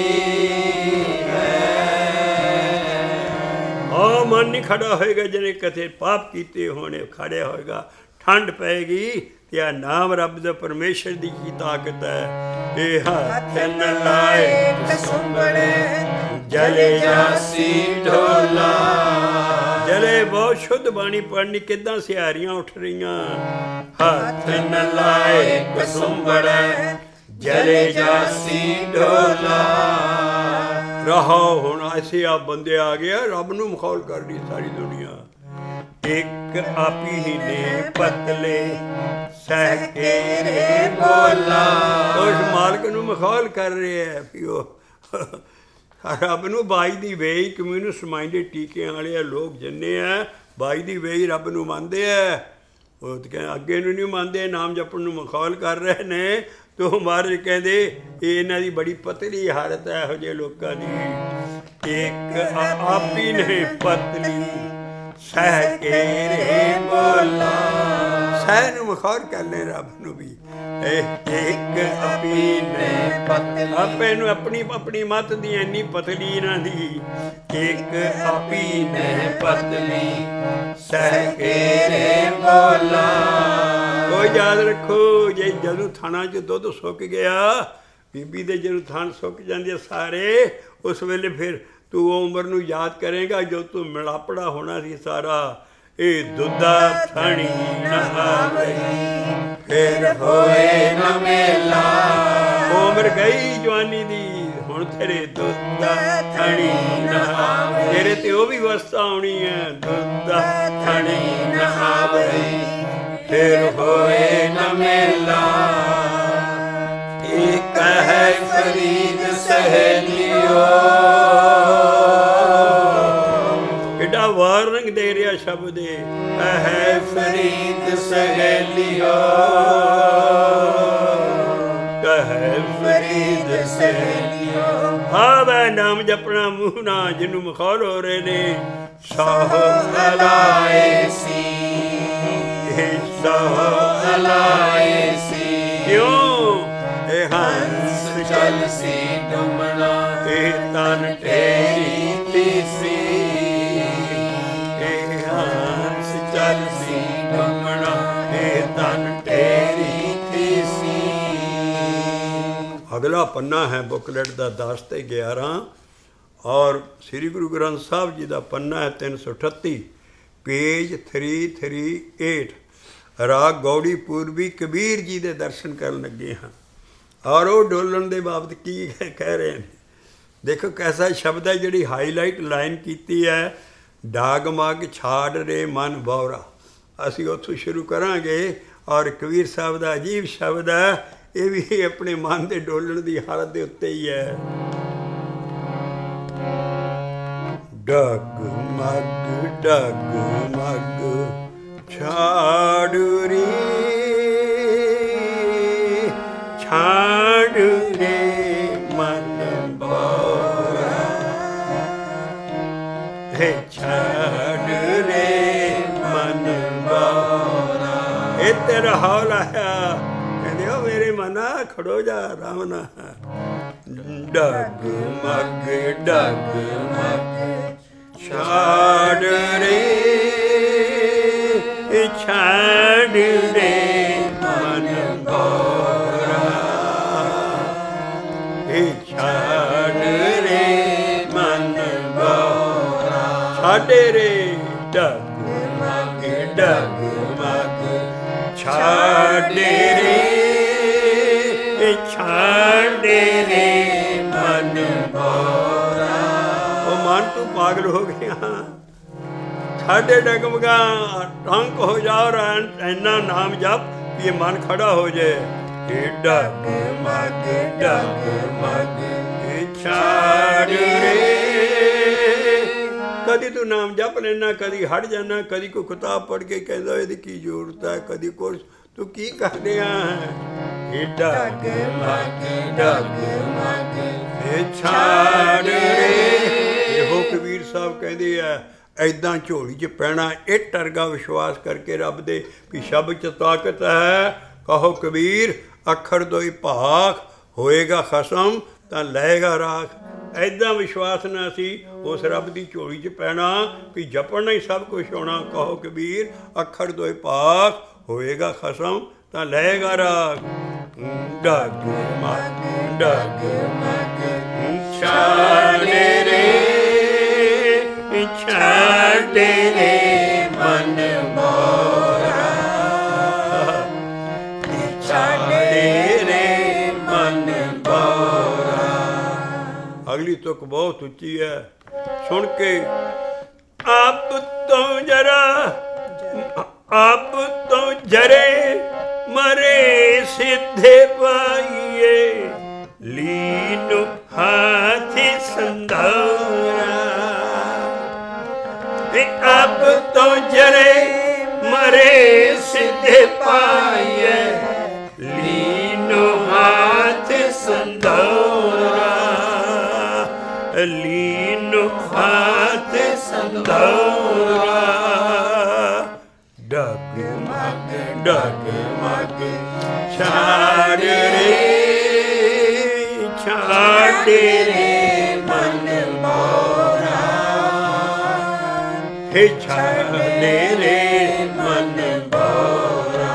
ਆ ਮਨ ਨਹੀਂ ਖੜਾ ਹੋਏਗਾ ਜਿਹਨੇ ਕਦੇ ਪਾਪ ਕੀਤੇ ਹੋਣੇ। ਖੜਿਆ ਹੋਏਗਾ, ਠੰਡ ਪਏਗੀ ਤੇ ਆ ਨਾਮ ਰੱਬ ਦਾ ਪਰਮੇਸ਼ਰ ਦੀ ਕੀ ਤਾਕਤ ਹੈ। ਇਹ ਹੱਥ ਨ ਲਾਏ ਕੁਸੰਬੜੇ ਜਲੇ ਜਾਸੀ ਢੋਲਾ। ਜਲੇ ਬਹੁਤ ਸ਼ੁੱਧ ਬਾਣੀ ਪੜ੍ਹਨੀ, ਕਿੱਦਾਂ ਸਿਹਾਰੀਆਂ ਉੱਠ ਰਹੀਆਂ। ਹੱਥ ਨ ਲਾਏ ਕੁਸੰਬੜੇ ਜਲੇ ਜਾਸੀ ਢੋਲਾ। ਰਹਾਓ ਹੁਣ ਐਸੇ ਆ ਬੰਦੇ ਆ ਗਿਆ, ਰੱਬ ਨੂੰ ਮਖੌਲ ਕਰ ਰਹੀ ਸਾਰੀ ਦੁਨੀਆ। ਇੱਕ ਆਪੀ ਹੀ ਨੇ ਪਤਲੇ ਸਹਿ ਕੇ ਰੇ ਬੋਲਾ। ਉਸ ਮਾਲਕ ਨੂੰ ਮਖੌਲ ਕਰ ਰਹੇ ਹੈ ਵੀ ਉਹ ਰੱਬ ਨੂੰ ਬਾਈ ਦੀ ਵੇਈ ਕਮਿਊਨਿਸਟ ਮਾਈਂਡਡ ਟੀਕਿਆਂ ਵਾਲੇ ਲੋਕ ਜਿੰਨੇ ਆ ਬਾਈ ਦੀ ਵੇਈ ਰੱਬ ਨੂੰ ਮੰਨਦੇ ਆ। ਉਹ ਅੱਗੇ ਨੂੰ ਨਹੀਂ ਮੰਨਦੇ, ਨਾਮ ਜਪਣ ਨੂੰ ਮਖੌਲ ਕਰ ਰਹੇ ਨੇ। ਤੋ ਮਹਾਰਾਜ ਕਹਿੰਦੇ ਇਹ ਇਹਨਾਂ ਦੀ ਬੜੀ ਪਤਲੀ ਹਾਲਤ ਹੈ ਇਹੋ ਜਿਹੇ ਲੋਕਾਂ ਦੀ। ਇੱਕ ਆਪੀ ਨੇ ਪਤਲੀ ਸਹਿ ਕੇ ਰੇ ਬੋਲਾ। ਸਹਿ ਨੂੰ ਮਖੌਲ ਕਰਨੇ ਰੱਬ ਨੂੰ ਵੀ। ਇੱਕ ਆਪੀ ਨੇ ਪਤਲੀ ਆਪੇ ਨੂੰ ਆਪਣੀ ਮੱਤ ਦੀ ਇੰਨੀ ਪਤਲੀ ਇਹਨਾਂ ਦੀ। ਇੱਕ ਆਪੀ ਨੇ ਪਤਲੀ ਸਹਿ ਕੇ ਰੇ ਬੋਲਾ। ਉਹ ਯਾਦ ਰੱਖੋ, ਜੇ ਜਦੋਂ ਥਾਣਾ 'ਚ ਦੁੱਧ ਸੁੱਕ ਗਿਆ, ਬੀਬੀ ਦੇ ਜਦੋਂ ਥਣ ਸੁੱਕ ਜਾਂਦੇ ਸਾਰੇ, ਉਸ ਵੇਲੇ ਫਿਰ ਤੂੰ ਉਹ ਉਮਰ ਨੂੰ ਯਾਦ ਕਰੇਗਾ ਜੋ ਤੂੰ ਮਿਲਾਪੜਾ ਹੋਣਾ ਸੀ ਸਾਰਾ। ਇਹ ਦੁੱਧਾ ਥਾਣੀ ਨਾ ਆਵਈ ਫਿਰ ਹੋਏ ਨਾ ਮੇਲਾ। ਉਹ ਉਮਰ ਗਈ ਜਵਾਨੀ ਦੀ, ਹੁਣ ਤੇਰੇ ਦੁੱਧਾ ਥਾਣੀ ਨਾ ਆਵਈ। ਤੇਰੇ ਤੇ ਉਹ ਵੀ ਵਸਤਾ ਆਉਣੀ ਹੈ, ਦੁੱਧਾ ਥਾਣੀ ਨਾ ਆਵਈ ਫਿਰ ਹੋਏ ਨਾ ਮੇਲਾ। ਇੱਕ ਹੈ ਫਰੀਦ ਸਹੇਲਿਓ। ਕਿੱਡਾ ਵਾਰ ਰੰਗ ਦੇ ਰਿਹਾ ਸ਼ਬਦ ਹੈ ਫਰੀਦ ਸਹੇਲਿਓ। ਕਹੈ ਫਰੀਦ ਸਹੇਲਿਓ। ਹਾਵੇ ਨਾਮ ਜਪਣਾ ਮੂੰਹ ਨਾ, ਜਿਹਨੂੰ ਮਖੌਲ ਹੋ ਰਹੇ ਨੇ। ਸਾਹ ਅਲਾਏ ਸੀ, ਸਾਹ ਅਲਾਏ ਸੀ। ਕਿਉਂ ਇਹ ਹੰਸ ਚੱਲ ਸੀ ਡੁੰਮਣਾ, ਇਹ ਤਨ ਤੇਰੀ ਤੀਸੀ। ਇਹ ਹੰਸ ਚੱਲ ਸੀ ਡੁੰਮਣਾ, ਇਹ ਤਨ ਤੇਰੀ ਤੀਸੀ। ਅਗਲਾ ਪੰਨਾ ਹੈ ਬੁਕਲੇਟ ਦਾ 10 ਤੇ 11 ਔਰ ਸ੍ਰੀ ਗੁਰੂ ਗ੍ਰੰਥ ਸਾਹਿਬ ਜੀ ਦਾ ਪੰਨਾ ਹੈ 338 ਪੇਜ 338। ਰਾਗ ਗੌੜੀ ਪੂਰਬੀ ਕਬੀਰ ਜੀ ਦੇ ਦਰਸ਼ਨ ਕਰਨ ਲੱਗੇ ਹਾਂ ਔਰ ਉਹ ਡੋਲਣ ਦੇ ਬਾਬਤ ਕੀ ਕਹਿ ਰਹੇ ਨੇ। ਦੇਖੋ ਕੈਸਾ ਸ਼ਬਦ ਹੈ, ਜਿਹੜੀ ਹਾਈਲਾਈਟ ਲਾਈਨ ਕੀਤੀ ਹੈ, ਡਾਗ ਮੱਗ ਛਾੜ ਰੇ ਮਨ ਬੌਰਾ। ਅਸੀਂ ਉੱਥੋਂ ਸ਼ੁਰੂ ਕਰਾਂਗੇ ਔਰ ਕਬੀਰ ਸਾਹਿਬ ਦਾ ਅਜੀਬ ਸ਼ਬਦ ਹੈ, ਇਹ ਵੀ ਆਪਣੇ ਮਨ ਦੇ ਡੋਲਣ ਦੀ ਹਾਲਤ ਦੇ ਉੱਤੇ ਹੀ ਹੈ। ਡਗ ਮੱਗ ਛਾੜ ਰੇ ਛਾੜ ਰੇ ਮਨ ਬੌਰਾ। ਹੈ ਛਾੜ ਰੇ ਮਨ ਬੌਰਾ। ਇਹ ਤੇਰਾ ਹੌਲ ਆਇਆ, ਕਹਿੰਦੇ ਉਹ ਮੇਰੇ ਮਨਾ ਖੜੋ ਜਾ ਆਰਾਮ ਨਾਲ। ਡਗ ਮੱਗ ਛਾੜ ਰੇ ਛਾੜ ਰੇ ਮਨ ਬੌਰਾ। ਇਹ ਛਾੜ ਰੇ ਮਨ ਬੌਰਾ। ਛਾੜੇ ਰੇ ਡਗ ਮੱਗ ਛਾੜੇ ਰੇ ਛਾੜੇ ਰੇ ਮਨ ਬੌਰਾ। ਉਹ ਮਨ ਤੂੰ ਪਾਗਲ ਹੋ ਗਿਆ, ਸਾਡੇ ਡਗਮਗਾ ਟੰਕ ਹੋ ਜਾ ਔਰ ਇੰਨਾ ਨਾਮ ਜਪ ਕਿ ਇਹ ਮਨ ਖੜਾ ਹੋ ਜਾਏ। ਡਗ ਮੱਗ ਛਾੜ ਰੇ। ਕਦੀ ਤੂੰ ਨਾਮ ਜਪ ਲੈਣਾ, ਕਦੀ ਹਟ ਜਾਣਾ, ਕਦੀ ਕੋਈ ਕਿਤਾਬ ਪੜ੍ਹ ਕੇ ਕਹਿੰਦਾ ਇਹਦੀ ਕੀ ਜ਼ਰੂਰਤ ਹੈ, ਕਦੀ ਕੁਛ ਤੂੰ ਕੀ ਕਰ ਰਿਹਾ ਹੈ। ਡਗ ਮੱਗ ਛਾੜ ਰੇ। ਇਹੋ ਕਬੀਰ ਸਾਹਿਬ ਕਹਿੰਦੇ ਆ, ਐਦਾਂ ਝੋਲੀ 'ਚ ਪੈਣਾ ਇੱਟ ਵਰਗਾ ਵਿਸ਼ਵਾਸ ਕਰਕੇ ਰੱਬ ਦੇ ਵੀ ਸ਼ਬਦ 'ਚ ਤਾਕਤ ਹੈ। ਕਹੋ ਕਬੀਰ ਅੱਖਰ ਦੋਈ ਭਾਖ, ਹੋਏਗਾ ਖਸਮ ਤਾਂ ਲਏਗਾ ਰਾਖ। ਐਦਾਂ ਵਿਸ਼ਵਾਸ ਨਾਲ ਅਸੀਂ ਉਸ ਰੱਬ ਦੀ ਝੋਲੀ 'ਚ ਪੈਣਾ ਵੀ ਜਪਣਾ ਹੀ ਸਭ ਕੁਛ ਹੋਣਾ। ਕਹੋ ਕਬੀਰ ਅੱਖਰ ਦੋਈ ਭਾਖ, ਹੋਏਗਾ ਖਸਮ ਤਾਂ ਲਏਗਾ ਰਾਖ। ਡਗ ਮੱਗ ਛਾੜੇ ਰੇ ਛਾੜੇ ਰੇ ਮਨ ਬੌਰਾ। ਛਾੜੇ ਰੇ ਮਨ ਬੌਰਾ। ਅਗਲੀ ਤੁਕ ਬਹੁਤ ਉੱਚੀ ਹੈ, ਸੁਣ ਕੇ ਆਪ ਤੋਂ ਜਰਾ ਆਪ ਤੋਂ ਜਰੇ ਮਰੇ ਸਿੱਧੇ ਪਾਈਏ। ਲੀਨ ਹਾਥੀ ਸੰਧਾਰਾ। ਆਪ ਤੋਂ ਜਰੇ ਮਰੇ ਸਿੱਧੇ ਪਾਈਏ। ਲੀਨ ਹਾਥ ਸੰਧਾਰਾ। ਲੀਨ ਹਾਥ ਸੰਧਾਰਾ। ਡਗ ਮੱਗ ਛਾੜ ਰੇ ਛਾੜ ਰੇ ਮਨ ਬੌਰਾ। हे छाड़े रे मन बौरा।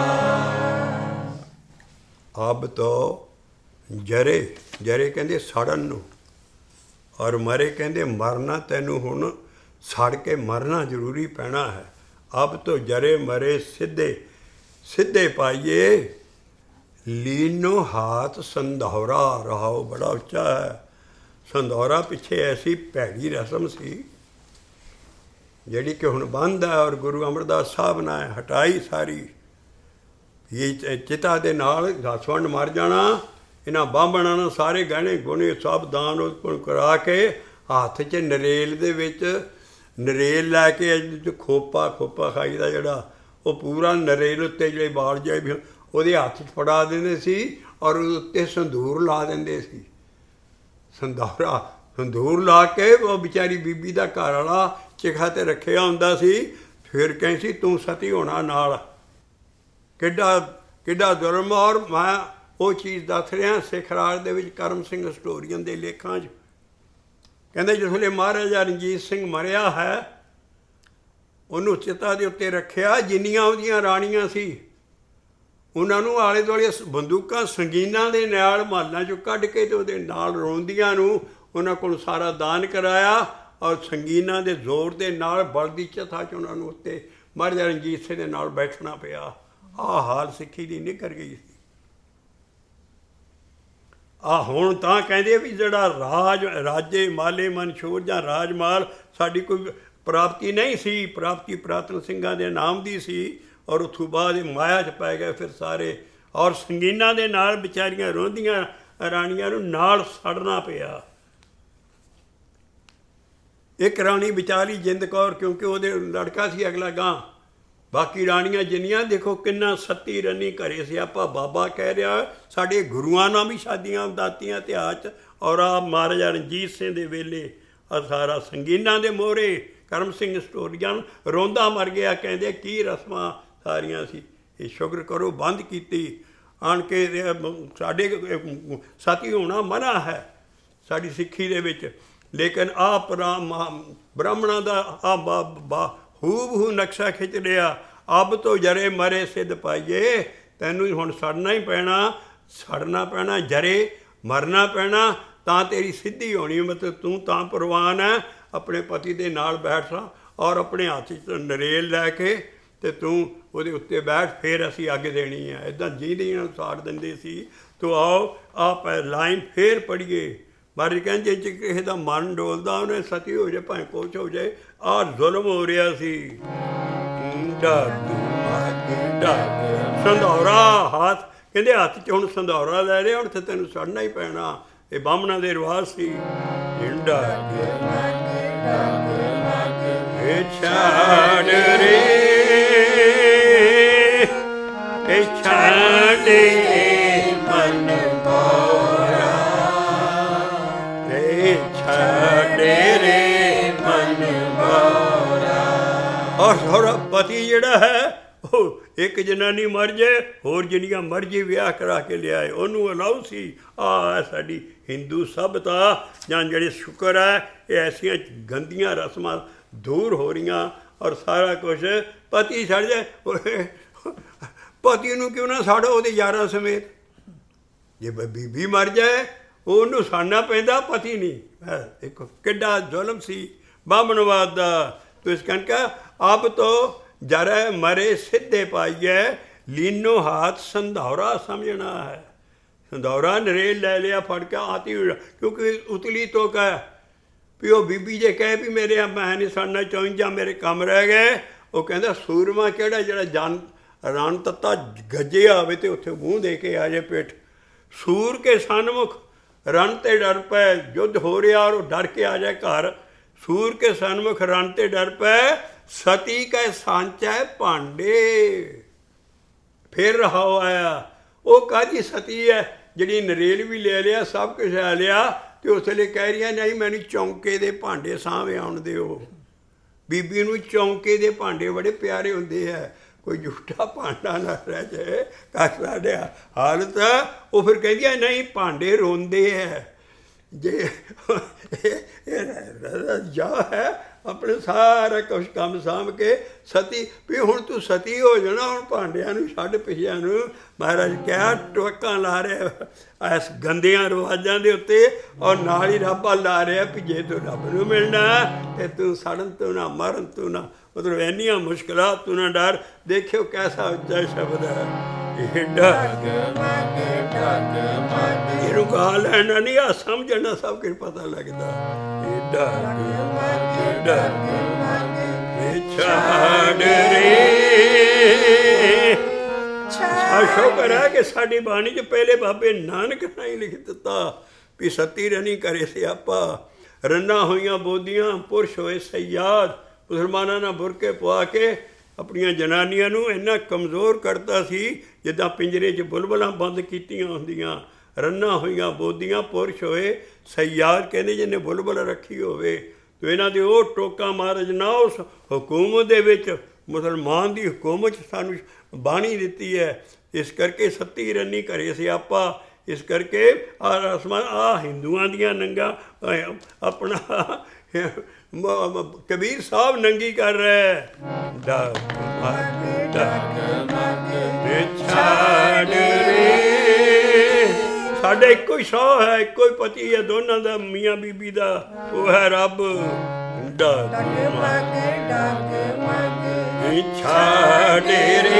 अब तो जरे जरे कहते सड़न नूं ਔਰ ਮਰੇ ਕਹਿੰਦੇ ਮਰਨਾ ਤੈਨੂੰ ਹੁਣ ਸੜ ਕੇ ਮਰਨਾ ਜ਼ਰੂਰੀ ਪੈਣਾ ਹੈ। ਅਬ ਤੋਂ ਜਰੇ ਮਰੇ ਸਿੱਧੇ ਪਾਈਏ, ਲੀਨੋ ਹਾਥ ਸੰਧੌਰਾ। ਰਹਾਓ ਬੜਾ ਉੱਚਾ ਹੈ। ਸੰਧੌਰਾ ਪਿੱਛੇ ਐਸੀ ਭੈੜੀ ਰਸਮ ਸੀ ਜਿਹੜੀ ਕਿ ਹੁਣ ਬੰਦ ਹੈ, ਔਰ ਗੁਰੂ ਅਮਰਦਾਸ ਸਾਹਿਬ ਨੇ ਹਟਾਈ ਸਾਰੀ। ਇਹ ਚਿਤਾ ਦੇ ਨਾਲ ਦਸਵੰਡ ਮਰ ਜਾਣਾ, ਇਹਨਾਂ ਬਾਹਮਣਾਂ ਨੂੰ ਸਾਰੇ ਗਹਿਣੇ ਗੁਣੇ ਸਭ ਦਾਨ ਉਹ ਕਰਾ ਕੇ ਹੱਥ 'ਚ ਨਰੇਲ ਦੇ ਵਿੱਚ ਨਰੇਲ ਲੈ ਕੇ ਖੋਪਾ ਖਾਈਦਾ ਜਿਹੜਾ, ਉਹ ਪੂਰਾ ਨਰੇਲ ਉੱਤੇ ਜਿਹੜੇ ਬਾਲ ਜਾਏ ਵੀ ਉਹਦੇ ਹੱਥ 'ਚ ਫੜਾ ਦਿੰਦੇ ਸੀ, ਔਰ ਉਹਦੇ ਉੱਤੇ ਸੰਧੂਰ ਲਾ ਦਿੰਦੇ ਸੀ। ਸੰਧੂਰ ਲਾ ਕੇ ਉਹ ਵਿਚਾਰੀ ਬੀਬੀ ਦਾ ਘਰ ਵਾਲਾ ਚਿਖਾ 'ਤੇ ਰੱਖਿਆ ਹੁੰਦਾ ਸੀ। ਫਿਰ ਕਹਿੰਦੀ ਸੀ ਤੂੰ ਸਤੀ ਹੋਣਾ ਨਾਲ। ਕਿੱਡਾ ਜ਼ੁਲਮ। ਔਰ ਮੈਂ ਉਹ ਚੀਜ਼ ਦੱਸ ਰਿਹਾ ਸਿੱਖ ਰਾਜ ਦੇ ਵਿੱਚ ਕਰਮ ਸਿੰਘ ਹਿਸਟੋਰੀਅਨ ਦੇ ਲੇਖਾਂ 'ਚ। ਕਹਿੰਦੇ ਜਿਸ ਵੇਲੇ ਮਹਾਰਾਜਾ ਰਣਜੀਤ ਸਿੰਘ ਮਰਿਆ ਹੈ, ਉਹਨੂੰ ਚਿਤਾ ਦੇ ਉੱਤੇ ਰੱਖਿਆ। ਜਿੰਨੀਆਂ ਉਹਦੀਆਂ ਰਾਣੀਆਂ ਸੀ ਉਹਨਾਂ ਨੂੰ ਆਲੇ ਦੁਆਲੇ ਬੰਦੂਕਾਂ ਸੰਗੀਨਾਂ ਦੇ ਨਾਲ ਮਹੱਲਾਂ 'ਚੋਂ ਕੱਢ ਕੇ ਅਤੇ ਉਹਦੇ ਨਾਲ ਰੋਂਦੀਆਂ ਨੂੰ ਉਹਨਾਂ ਕੋਲ ਸਾਰਾ ਦਾਨ ਕਰਾਇਆ, ਔਰ ਸੰਗੀਨਾਂ ਦੇ ਜ਼ੋਰ ਦੇ ਨਾਲ ਬਲਦੀ ਚਿਤਾ 'ਚ ਉਹਨਾਂ ਨੂੰ ਉੱਤੇ ਮਹਾਰਾਜਾ ਰਣਜੀਤ ਸਿੰਘ ਦੇ ਨਾਲ ਬੈਠਣਾ ਪਿਆ। ਆਹ ਹਾਲ ਸਿੱਖੀ ਦੀ ਨਿਕਲ ਗਈ ਸੀ। ਹੁਣ ਤਾਂ ਕਹਿੰਦੇ ਵੀ ਜਿਹੜਾ ਰਾਜੇ ਮਾਲੇ ਮਨਸ਼ੂਰ ਜਾਂ ਰਾਜਮਾਲ ਸਾਡੀ ਕੋਈ ਪ੍ਰਾਪਤੀ ਨਹੀਂ ਸੀ। ਪ੍ਰਾਪਤੀ ਪੁਰਾਤਨ ਸਿੰਘਾਂ ਦੇ ਨਾਮ ਦੀ ਸੀ, ਔਰ ਉੱਥੋਂ ਬਾਅਦ ਮਾਇਆ 'ਚ ਪੈ ਗਏ ਫਿਰ ਸਾਰੇ। ਔਰ ਸੰਗੀਨਾਂ ਦੇ ਨਾਲ ਵਿਚਾਰੀਆਂ ਰੋਂਦੀਆਂ ਰਾਣੀਆਂ ਨੂੰ ਨਾਲ ਸੜਨਾ ਪਿਆ। ਇੱਕ ਰਾਣੀ ਵਿਚਾਰੀ ਜਿੰਦ ਕੌਰ, ਕਿਉਂਕਿ ਉਹਦੇ ਲੜਕਾ ਸੀ ਅਗਲਾ ਗਾਂ। ਬਾਕੀ ਰਾਣੀਆਂ ਜਿੰਨੀਆਂ ਦੇਖੋ ਕਿੰਨਾ ਸੱਤੀ ਰੰਨੀ ਘਰੇ ਸੀ। ਆਪਾਂ ਬਾਬਾ ਕਹਿ ਰਿਹਾ ਸਾਡੇ ਗੁਰੂਆਂ ਨਾਲ ਵੀ ਸ਼ਾਦੀਆਂ ਦਾਤੀਆਂ ਇਤਿਹਾਸ 'ਚ। ਔਰ ਆ ਮਹਾਰਾਜਾ ਰਣਜੀਤ ਸਿੰਘ ਦੇ ਵੇਲੇ ਆ ਸਾਰਾ ਸੰਗੀਨਾਂ ਦੇ ਮੋਹਰੇ ਕਰਮ ਸਿੰਘ ਹਿਸਟੋਰੀਅਨ ਰੋਂਦਾ ਮਰ ਗਿਆ। ਕਹਿੰਦੇ ਕੀ ਰਸਮਾਂ ਸਾਰੀਆਂ ਸੀ, ਇਹ ਸ਼ੁਕਰ ਕਰੋ ਬੰਦ ਕੀਤੀ। ਆਣ ਕੇ ਸਾਡੇ ਸਤੀ ਹੋਣਾ ਮਨਾ ਹੈ ਸਾਡੀ ਸਿੱਖੀ ਦੇ ਵਿੱਚ। ਲੇਕਿਨ ਆਹ ਬ੍ਰਾਹਮਣਾਂ ਦਾ ਹੂ ਨਕਸ਼ਾ ਖਿੱਚ ਲਿਆ। ਅਬ ਤੋਂ ਜਰੇ ਮਰੇ ਸਿੱਧ ਪਾਈਏ, ਤੈਨੂੰ ਹੁਣ ਸੜਨਾ ਹੀ ਪੈਣਾ ਜਰੇ ਮਰਨਾ ਪੈਣਾ, ਤਾਂ ਤੇਰੀ ਸਿੱਧੀ ਹੋਣੀ। ਮਤਲਬ ਤੂੰ ਤਾਂ ਪ੍ਰਵਾਨ ਹੈ ਆਪਣੇ ਪਤੀ ਦੇ ਨਾਲ ਬੈਠਣਾ, ਔਰ ਆਪਣੇ ਹੱਥ 'ਚ ਨਰੇਲ ਲੈ ਕੇ ਅਤੇ ਤੂੰ ਉਹਦੇ ਉੱਤੇ ਬੈਠ, ਫਿਰ ਅਸੀਂ ਅੱਗ ਦੇਣੀ ਹੈ। ਇੱਦਾਂ ਜੀਂਦੇ ਨਾਲ ਸਾੜ ਦਿੰਦੇ ਸੀ। ਤੋ ਆਓ ਆਪ ਲਾਈਨ ਫੇਰ ਪੜ੍ਹੀਏ। ਮਹਾਰਾਜ ਕਹਿੰਦੇ ਜੇ ਕਿਸੇ ਦਾ ਮਨ ਡੋਲਦਾ ਉਹਨੇ ਸਤੀ ਹੋ ਜਾਏ ਭਾਵੇਂ ਕੁਛ ਹੋ ਜਾਏ, ਆਹ ਜ਼ੁਲਮ ਹੋ ਰਿਹਾ ਸੀ। ਸੰਧੌਰਾ ਹੱਥ, ਕਹਿੰਦੇ ਹੱਥ 'ਚ ਹੁਣ ਸੰਧੌਰਾ ਲੈ ਲਿਆ, ਹੁਣ ਤੇ ਤੈਨੂੰ ਸੜਨਾ ਹੀ ਪੈਣਾ। ਇਹ ਬਾਹਮਣਾਂ ਦੇ ਰਿਵਾਜ਼ ਸੀ। ਛਾੜ ਰੇ ਛਾੜ ਮਨ ਮੋਰਾ, ਛਾੜ ਰੇ ਮਨ ਮੋਰਾ। ਔਰ ਸਹੁਰਾ ਪਤੀ ਜਿਹੜਾ ਹੈ ਉਹ ਇੱਕ ਜਨਾਨੀ ਮਰ ਜਾਏ, ਹੋਰ ਜਿੰਨੀਆਂ ਮਰਜ਼ੀ ਵਿਆਹ ਕਰਾ ਕੇ ਲਿਆਏ, ਉਹਨੂੰ ਅਲਾਉ ਸੀ। ਆਹ ਸਾਡੀ ਹਿੰਦੂ ਸਭਿਅਤਾ ਜਾਂ ਜਿਹੜੇ ਸ਼ੁਕਰ ਹੈ ਇਹ ਐਸੀਆਂ ਗੰਦੀਆਂ ਰਸਮਾਂ ਦੂਰ ਹੋ ਰਹੀਆਂ। ਔਰ ਸਾਰਾ ਕੁਛ ਪਤੀ ਛੱਡ ਜਾਏ, ਪਤੀ ਨੂੰ ਕਿਉਂ ਨਾ ਸਾੜੋ ਉਹਦੇ ਯਾਰਾਂ ਸਮੇਤ। ਜੇ ਬੀਬੀ ਮਰ ਜਾਏ ਉਹਨੂੰ ਸਾੜਨਾ ਪੈਂਦਾ, ਪਤੀ ਨਹੀਂ। ਦੇਖੋ ਕਿੱਡਾ ਜ਼ੁਲਮ ਸੀ ਬਾਹਮਣਵਾਦ ਦਾ। ਤੋ ਇਸ ਕਰਕੇ ਅਬ ਤੋਂ ਜਰੇ ਮਰੇ ਸਿੱਧੇ ਪਾਈਏ, ਲੀਨੋ ਹਾਥ ਸੰਧੌਰਾ ਸਮਝਣਾ ਹੈ। ਸੰਧੌਰਾ ਨਰੇਲ ਲੈ ਲਿਆ ਫੜ ਕੇ ਆਤੀ, ਕਿਉਂਕਿ ਉਤਲੀ ਤੋਂ ਕਹਿ ਵੀ ਉਹ ਬੀਬੀ ਜੇ ਕਹੇ ਵੀ ਮੇਰੇ ਮੈਂ ਨਹੀਂ ਸੜਨਾ ਚਾਹੁੰਦੀ ਜਾਂ ਮੇਰੇ ਕੰਮ ਰਹਿ ਗਏ, ਉਹ ਕਹਿੰਦਾ ਸੂਰਮਾ ਕਿਹੜਾ ਜਿਹੜਾ ਰਣ ਤੱਤਾ ਗੱਜਿਆ ਹੋਵੇ ਅਤੇ ਉੱਥੇ ਮੂੰਹ ਦੇ ਕੇ ਆ ਜਾਏ ਪਿੱਠ। ਸੂਰ ਕੇ ਸਨਮੁਖ ਰਣ 'ਤੇ ਡਰ ਪੈ, ਯੁੱਧ ਹੋ ਰਿਹਾ ਔਰ ਉਹ ਡਰ ਕੇ ਆ ਜਾਏ ਘਰ। ਸੂਰ ਕੇ ਸਨਮੁਖ ਰਣ 'ਤੇ ਡਰ ਪੈ, ਸਤੀ ਕੈ ਸਾਂਚੈ ਭਾਂਡੇ। ਫਿਰ ਰਹਾਓ ਆਇਆ। ਉਹ ਕਾਹਦੀ ਸਤੀ ਹੈ ਜਿਹੜੀ ਨਰੇਲ ਵੀ ਲੈ ਲਿਆ, ਸਭ ਕੁਛ ਲੈ ਲਿਆ, ਅਤੇ ਉਸ ਵੇਲੇ ਕਹਿ ਰਹੀਆਂ ਨਹੀਂ ਮੈਨੂੰ ਚੌਂਕੇ ਦੇ ਭਾਂਡੇ ਸਾਂਭ ਆਉਣ ਦਿਓ। ਬੀਬੀ ਨੂੰ ਚੌਂਕੇ ਦੇ ਭਾਂਡੇ ਬੜੇ ਪਿਆਰੇ ਹੁੰਦੇ ਹੈ, ਕੋਈ ਝੂਠਾ ਭਾਂਡਾ ਨਾ ਰਹਿ ਜਾਏ। ਸਾਡੇ ਹਾਲਤ ਉਹ ਫਿਰ ਕਹਿੰਦੀਆਂ ਨਹੀਂ ਭਾਂਡੇ ਰੋਂਦੇ ਹੈ। ਜੇ ਜਾ ਹੈ ਆਪਣੇ ਸਾਰਾ ਕੁਛ ਕੰਮ ਸਾਂਭ ਕੇ ਸਤੀ ਵੀ ਹੁਣ ਤੂੰ ਸਤੀ ਹੋ ਜਾਣਾ, ਹੁਣ ਭਾਂਡਿਆਂ ਨੂੰ ਛੱਡ ਪਿਛਿਆਂ ਨੂੰ। ਮਹਾਰਾਜ ਕਿਹਾ ਟੋਕਾਂ ਲਾ ਰਿਹਾ ਇਸ ਗੰਦਿਆਂ ਰਿਵਾਜ਼ਾਂ ਦੇ ਉੱਤੇ, ਔਰ ਨਾਲ ਹੀ ਰਾਬਾ ਲਾ ਰਿਹਾ ਵੀ ਜੇ ਤੂੰ ਰੱਬ ਨੂੰ ਮਿਲਣਾ ਤੇ ਤੂੰ ਸੜਨ ਤੋਂ ਨਾ, ਮਰਨ ਤੋਂ ਨਾ, ਮਤਲਬ ਇੰਨੀਆਂ ਮੁਸ਼ਕਿਲਾਂ ਤੂੰ ਨਾ ਡਰ। ਦੇਖਿਓ ਕੈਸਾ ਉੱਚਾ ਸ਼ਬਦ ਹੈ, ਇਹਨੂੰ ਕਹਾ ਲੈਣਾ ਨਹੀਂ, ਆ ਸਮਝਣਾ ਸਭ ਕੁਝ ਪਤਾ ਲੱਗਦਾ। ਛੱਡ ਰੇ ਸ਼ੁਕਰ ਹੈ ਕਿ ਸਾਡੀ ਬਾਣੀ 'ਚ ਪਹਿਲੇ ਬਾਬੇ ਨਾਨਕ ਨੇ ਹੀ ਲਿਖ ਦਿੱਤਾ ਵੀ ਸਤੀ ਰਣੀ ਕਰੇ ਸਿਆਪਾ, ਰੰਨਾਂ ਹੋਈਆਂ ਬੋਦੀਆਂ ਪੁਰਸ਼ ਹੋਏ ਸਯਾਦ। ਮੁਸਲਮਾਨਾਂ ਨਾਲ ਬੁਰਕੇ ਪਵਾ ਕੇ ਆਪਣੀਆਂ ਜਨਾਨੀਆਂ ਨੂੰ ਇੰਨਾ ਕਮਜ਼ੋਰ ਕਰਤਾ ਸੀ ਜਿੱਦਾਂ ਪਿੰਜਰੇ 'ਚ ਬੁਲਬੁਲਾਂ ਬੰਦ ਕੀਤੀਆਂ ਹੁੰਦੀਆਂ। ਰੰਨਾਂ ਹੋਈਆਂ ਬੋਦੀਆਂ ਪੁਰਸ਼ ਹੋਏ ਸਯਾਦ, ਕਹਿੰਦੇ ਜਿਹਨੇ ਬੁਲਬੁਲ ਰੱਖੀ ਹੋਵੇ। ਅਤੇ ਇਹਨਾਂ ਦੇ ਉਹ ਟੋਕਾ ਮਹਾਰਾਜ ਨਾ ਉਸ ਹਕੂਮਤ ਦੇ ਵਿੱਚ, ਮੁਸਲਮਾਨ ਦੀ ਹਕੂਮਤ 'ਚ ਸਾਨੂੰ ਬਾਣੀ ਦਿੱਤੀ ਹੈ। ਇਸ ਕਰਕੇ ਸਤੀ ਰੰਨੀ ਘਰੇ ਸਿਆਪਾ। ਇਸ ਕਰਕੇ ਆਹ ਰਸਮਾਂ ਆਹ ਹਿੰਦੂਆਂ ਦੀਆਂ ਨੰਗਾ ਆਪਣਾ ਕਬੀਰ ਸਾਹਿਬ ਨੰਗੀ ਕਰ ਰਿਹਾ। ਸਾਡੇ ਇੱਕੋ ਹੀ ਸੌ ਹੈ, ਇੱਕੋ ਹੀ ਪਤੀ ਹੈ ਦੋਨਾਂ ਦਾ, ਮੀਆਂ ਬੀਬੀ ਦਾ, ਉਹ ਹੈ ਰੱਬ। ਛੱਡ ਰੇ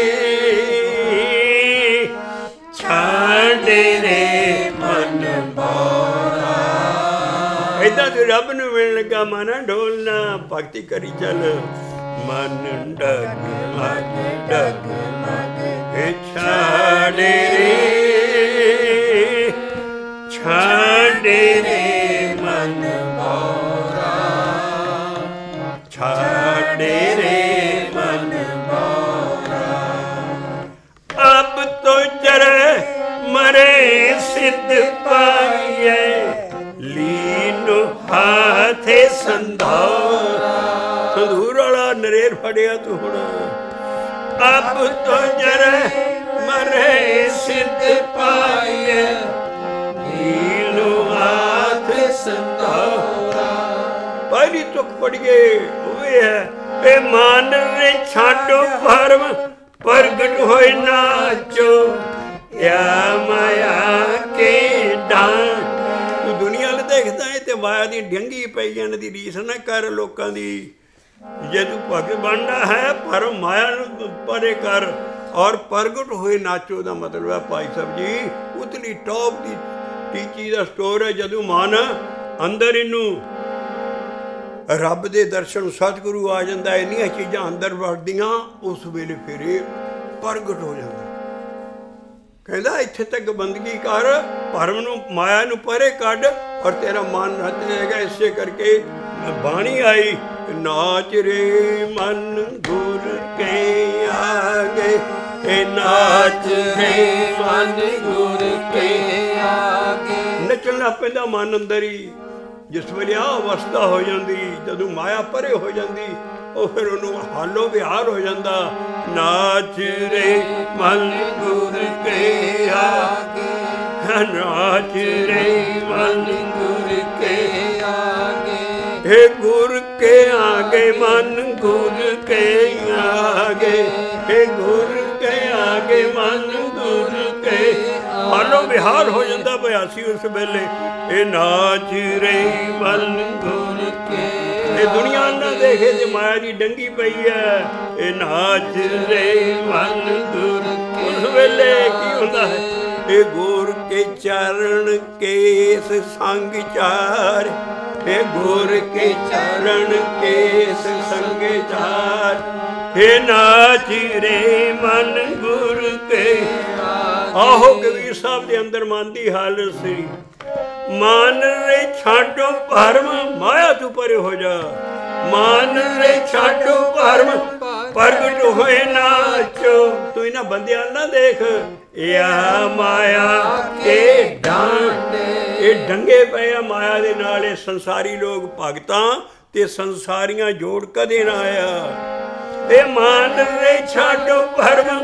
ਛੱਡ ਰੇ ਮਨ ਬੋਰਾ। ਏਦਾਂ ਤੂੰ ਰੱਬ ਨੂੰ ਮਿਲਣ ਲੱਗਾ, ਮਨ ਢੋਲਣਾ, ਭਗਤੀ ਕਰੀ ਚੱਲ। ਮਨ ਡਗ ਮਗ ਡਗ ਮਗ ਛੱਡ ਰੇ ਛੱਡ ਰੇ ਮਨ ਬੋਰਾ, ਛੱਡ ਰੇ ਮਨ ਬੋਰਾ। ਅਬ ਤੋ ਚਰੇ ਮਰੇ ਸਿੱਧ ਪਾਈਏ, ਲੀਨੋ ਹਾਥੇ ਸੰਧਾਰਾ। ਸੰਧੂਰ ਵਾਲਾ ਨਰੇਰ ਫੜਿਆ ਤੂੰ ਹੁਣ। ਅਬ ਤੋ ਜਰੇ ਮਰੇ ਸਿੱਧ ਪਾਈਏ, ਲੀਨੋ ਹਾਥੇ ਸੰਧਾਰਾ। ਪਹਿਲੀ ਤੁਕ ਪੜੀਏ ਉਹ ਹੈ, ਇਹ ਮਨ ਰੇ ਛਾਡੋ ਭਰਮ, ਪ੍ਰਗਟ ਹੋਏ ਨਾਚੋ, ਯਾ ਮਾਇਆ ਕੇ ਡਾਂ। ਤੂੰ ਦੁਨੀਆ ਵੱਲ ਦੇਖਦਾ ਹੈ ਤੇ ਮਾਇਆ ਦੀ ਡੰਗੀ ਪਈ ਜਾਣ ਦੀ ਰੀਸ ਨਾ ਕਰ ਲੋਕਾਂ ਦੀ। ਜੇ ਤੂੰ ਭਗਤ ਬਣਨਾ ਹੈ ਭਰਮ ਮਾਇਆ ਨੂੰ ਪਰੇ ਕਰ, ਔਰ ਪ੍ਰਗਟ ਹੋਏ ਨਾਚੋ ਦਾ ਮਤਲਬ ਹੈ ਭਾਈ ਸਾਹਿਬ ਜੀ ਉਤਲੀ ਟੌਪ ਦੀ ਟੀਚੀ ਦਾ ਸਟੋਰ ਹੈ। ਜਦੋਂ ਮਨ ਅੰਦਰ ਇਹਨੂੰ ਰੱਬ ਦੇ ਦਰਸ਼ਨ ਸਤਿਗੁਰੂ ਆ ਜਾਂਦਾ, ਇੰਨੀਆਂ ਚੀਜ਼ਾਂ ਅੰਦਰ ਵੜਦੀਆਂ, ਉਸ ਵੇਲੇ ਫਿਰ ਇਹ ਪ੍ਰਗਟ ਹੋ ਜਾਂਦਾ। ਕਹਿੰਦਾ ਇੱਥੇ ਤੱਕ ਬੰਦਗੀ ਕਰ, ਭਰਮ ਨੂੰ ਮਾਇਆ ਨੂੰ ਪਰੇ ਕੱਢ, ਔਰ ਤੇਰਾ ਮਨ ਰਚ ਜਾਏਗਾ। ਇਸੇ ਕਰਕੇ ਬਾਣੀ ਆਈ, ਨਾਚ ਰੇ ਮਨ ਗੁਰ ਕੇ ਆਗੇ, ਇਹ ਨਾਚ ਰੇ ਮਨ ਗੁਰ ਕੇ ਆਗੇ। ਨੱਚਣਾ ਪੈਂਦਾ ਮਨ ਅੰਦਰ ਹੀ। ਜਿਸ ਵੇਲੇ ਆਹ ਅਵਸਥਾ ਹੋ ਜਾਂਦੀ, ਜਦੋਂ ਮਾਇਆ ਪਰੇ ਹੋ ਜਾਂਦੀ, ਉਹ ਫਿਰ ਉਹਨੂੰ ਹਾਲੋ ਵਿਹਾਰ ਹੋ ਜਾਂਦਾ। ਨਾਚ ਰੇ ਮਨ ਗੁਰ ਕੇ ਆਗੇ, ਨਾਚ ਰੇ ਮਨ ਗੁਰ ਕੇ ਆਗੇ, हे ਗੁਰ ਕੇ ਆਗੇ ਮਨ ਗੁਰ ਕੇ ਆਗੇ, हे ਗੁਰ ਕੇ ਆਗੇ ਮਨ ਗੁਰ ਕੇ। ਹਾਲੋ ਵਿਹਾਰ ਹੋ ਜਾਂਦਾ ਬਿਆਸੀ ਉਸ ਵੇਲੇ। ਇਹ ਨਾਚ ਰੇ ਮਨ ਗੁਰ ਕੇ। ਇਹ ਦੁਨੀਆ ਨਾ ਦੇਖੇ ਤੇ ਮਾਇਆ ਦੀ ਡੰਗੀ ਪਈ ਹੈ। ਇਹ ਨਾਚ ਰੇ ਮਨ ਗੁਰ ਕੇ। ਉਸ ਵੇਲੇ ਕੀ ਹੁੰਦਾ ਹੈ? ਇਹ ਗੁਰ ਕੇ ਚਰਨ ਕੇਸ ਸੰਗ ਚਾਰ, ਇਹ ਗੁਰ ਕੇ ਚਰਨ ਕੇਸ ਸੰਗ ਚਾਰ, ਇਹ ਨਾਚ ਰੇ ਮਨ ਗੁਰ ਕੇ। ਆਹੋ ਕਬੀਰ ਸਾਹਿਬ ਦੇ ਅੰਦਰ ਮਨ ਦੀ ਹਾਲਤ ਸੀ। ਮਨ ਰੇ ਛਾਡੋ ਭਰਮ, ਮਾਇਆ ਤੂੰ ਪਰੇ ਹੋ ਜਾ। ਮਨ ਰੇ ਛਾਡੋ ਭਰਮ, ਪ੍ਰਗਟ ਹੋਏ ਨਾਚੋ। ਤੂੰ ਇਹਨਾਂ ਬੰਦਿਆਂ ਨਾ ਦੇਖ, ਯਾ ਮਾਇਆ ਕੇ ਡਾਂਡੇ। ਇਹ ਡੰਗੇ ਪਏ ਆ ਮਾਇਆ ਦੇ ਨਾਲ। ਇਹ ਸੰਸਾਰੀ ਲੋਕ ਭਗਤਾਂ ਤੇ ਸੰਸਾਰੀਆਂ ਜੋੜ ਕਦੇ ਨਾ ਆਇਆ। ਇਹ ਮਨ ਰੇ ਛਾਡੋ ਭਰਮ,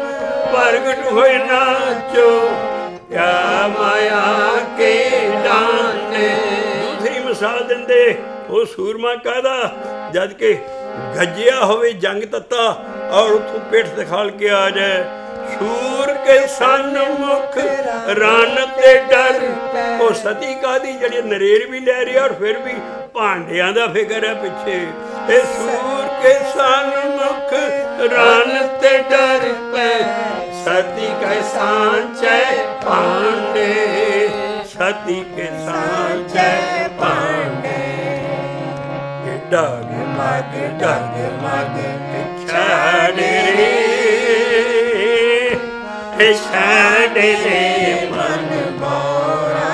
ਪ੍ਰਗਟ ਹੋਏ ਨਾਚੋ, ਯਾ ਮਾਇਆ ਕੇ ਡਾਂਡੇ। ਦੂਸਰੀ ਮਿਸਾਲ ਦਿੰਦੇ ਉਹ ਸੂਰਮਾ ਕਾਹਦਾ, ਜਦ ਕਿ ਗੱਜਿਆ ਹੋਵੇ ਜੰਗ ਤੱਤਾ ਔਰ ਉੱਥੋਂ ਪਿੱਠ ਦਿਖਾਲ ਕੇ ਆ ਜਾਏ। ਸੂਰ ਕੇ ਸਨਮੁਖ ਰਨ ਤੇ ਡਰ, ਉਹ ਸਤੀ ਕਾਹਦੀ ਜਿਹੜੀ ਨਰੇਰ ਵੀ ਲੈ ਰਹੀ ਔਰ ਫਿਰ ਵੀ ਭਾਂਡਿਆਂ ਦਾ ਫਿਕਰ ਹੈ ਪਿੱਛੇ। ਇਹ ਸੂਰ ਕੇ ਸਨਮੁਖ ਰਨ ਤੇ ਡਰ ਪੈ, ਸਤੀ ਕੈ ਸਾਂਚੈ ਭਾਂਡੇ, ਸਤੀ ਕੇ ਸਾਂਚੈ ਭਾਂਡੇ। ਡਗ ਮਗ ਛੱਡ ਰੇ, ਛੱਡ ਰੇ ਮਨ ਮੋਰਾ,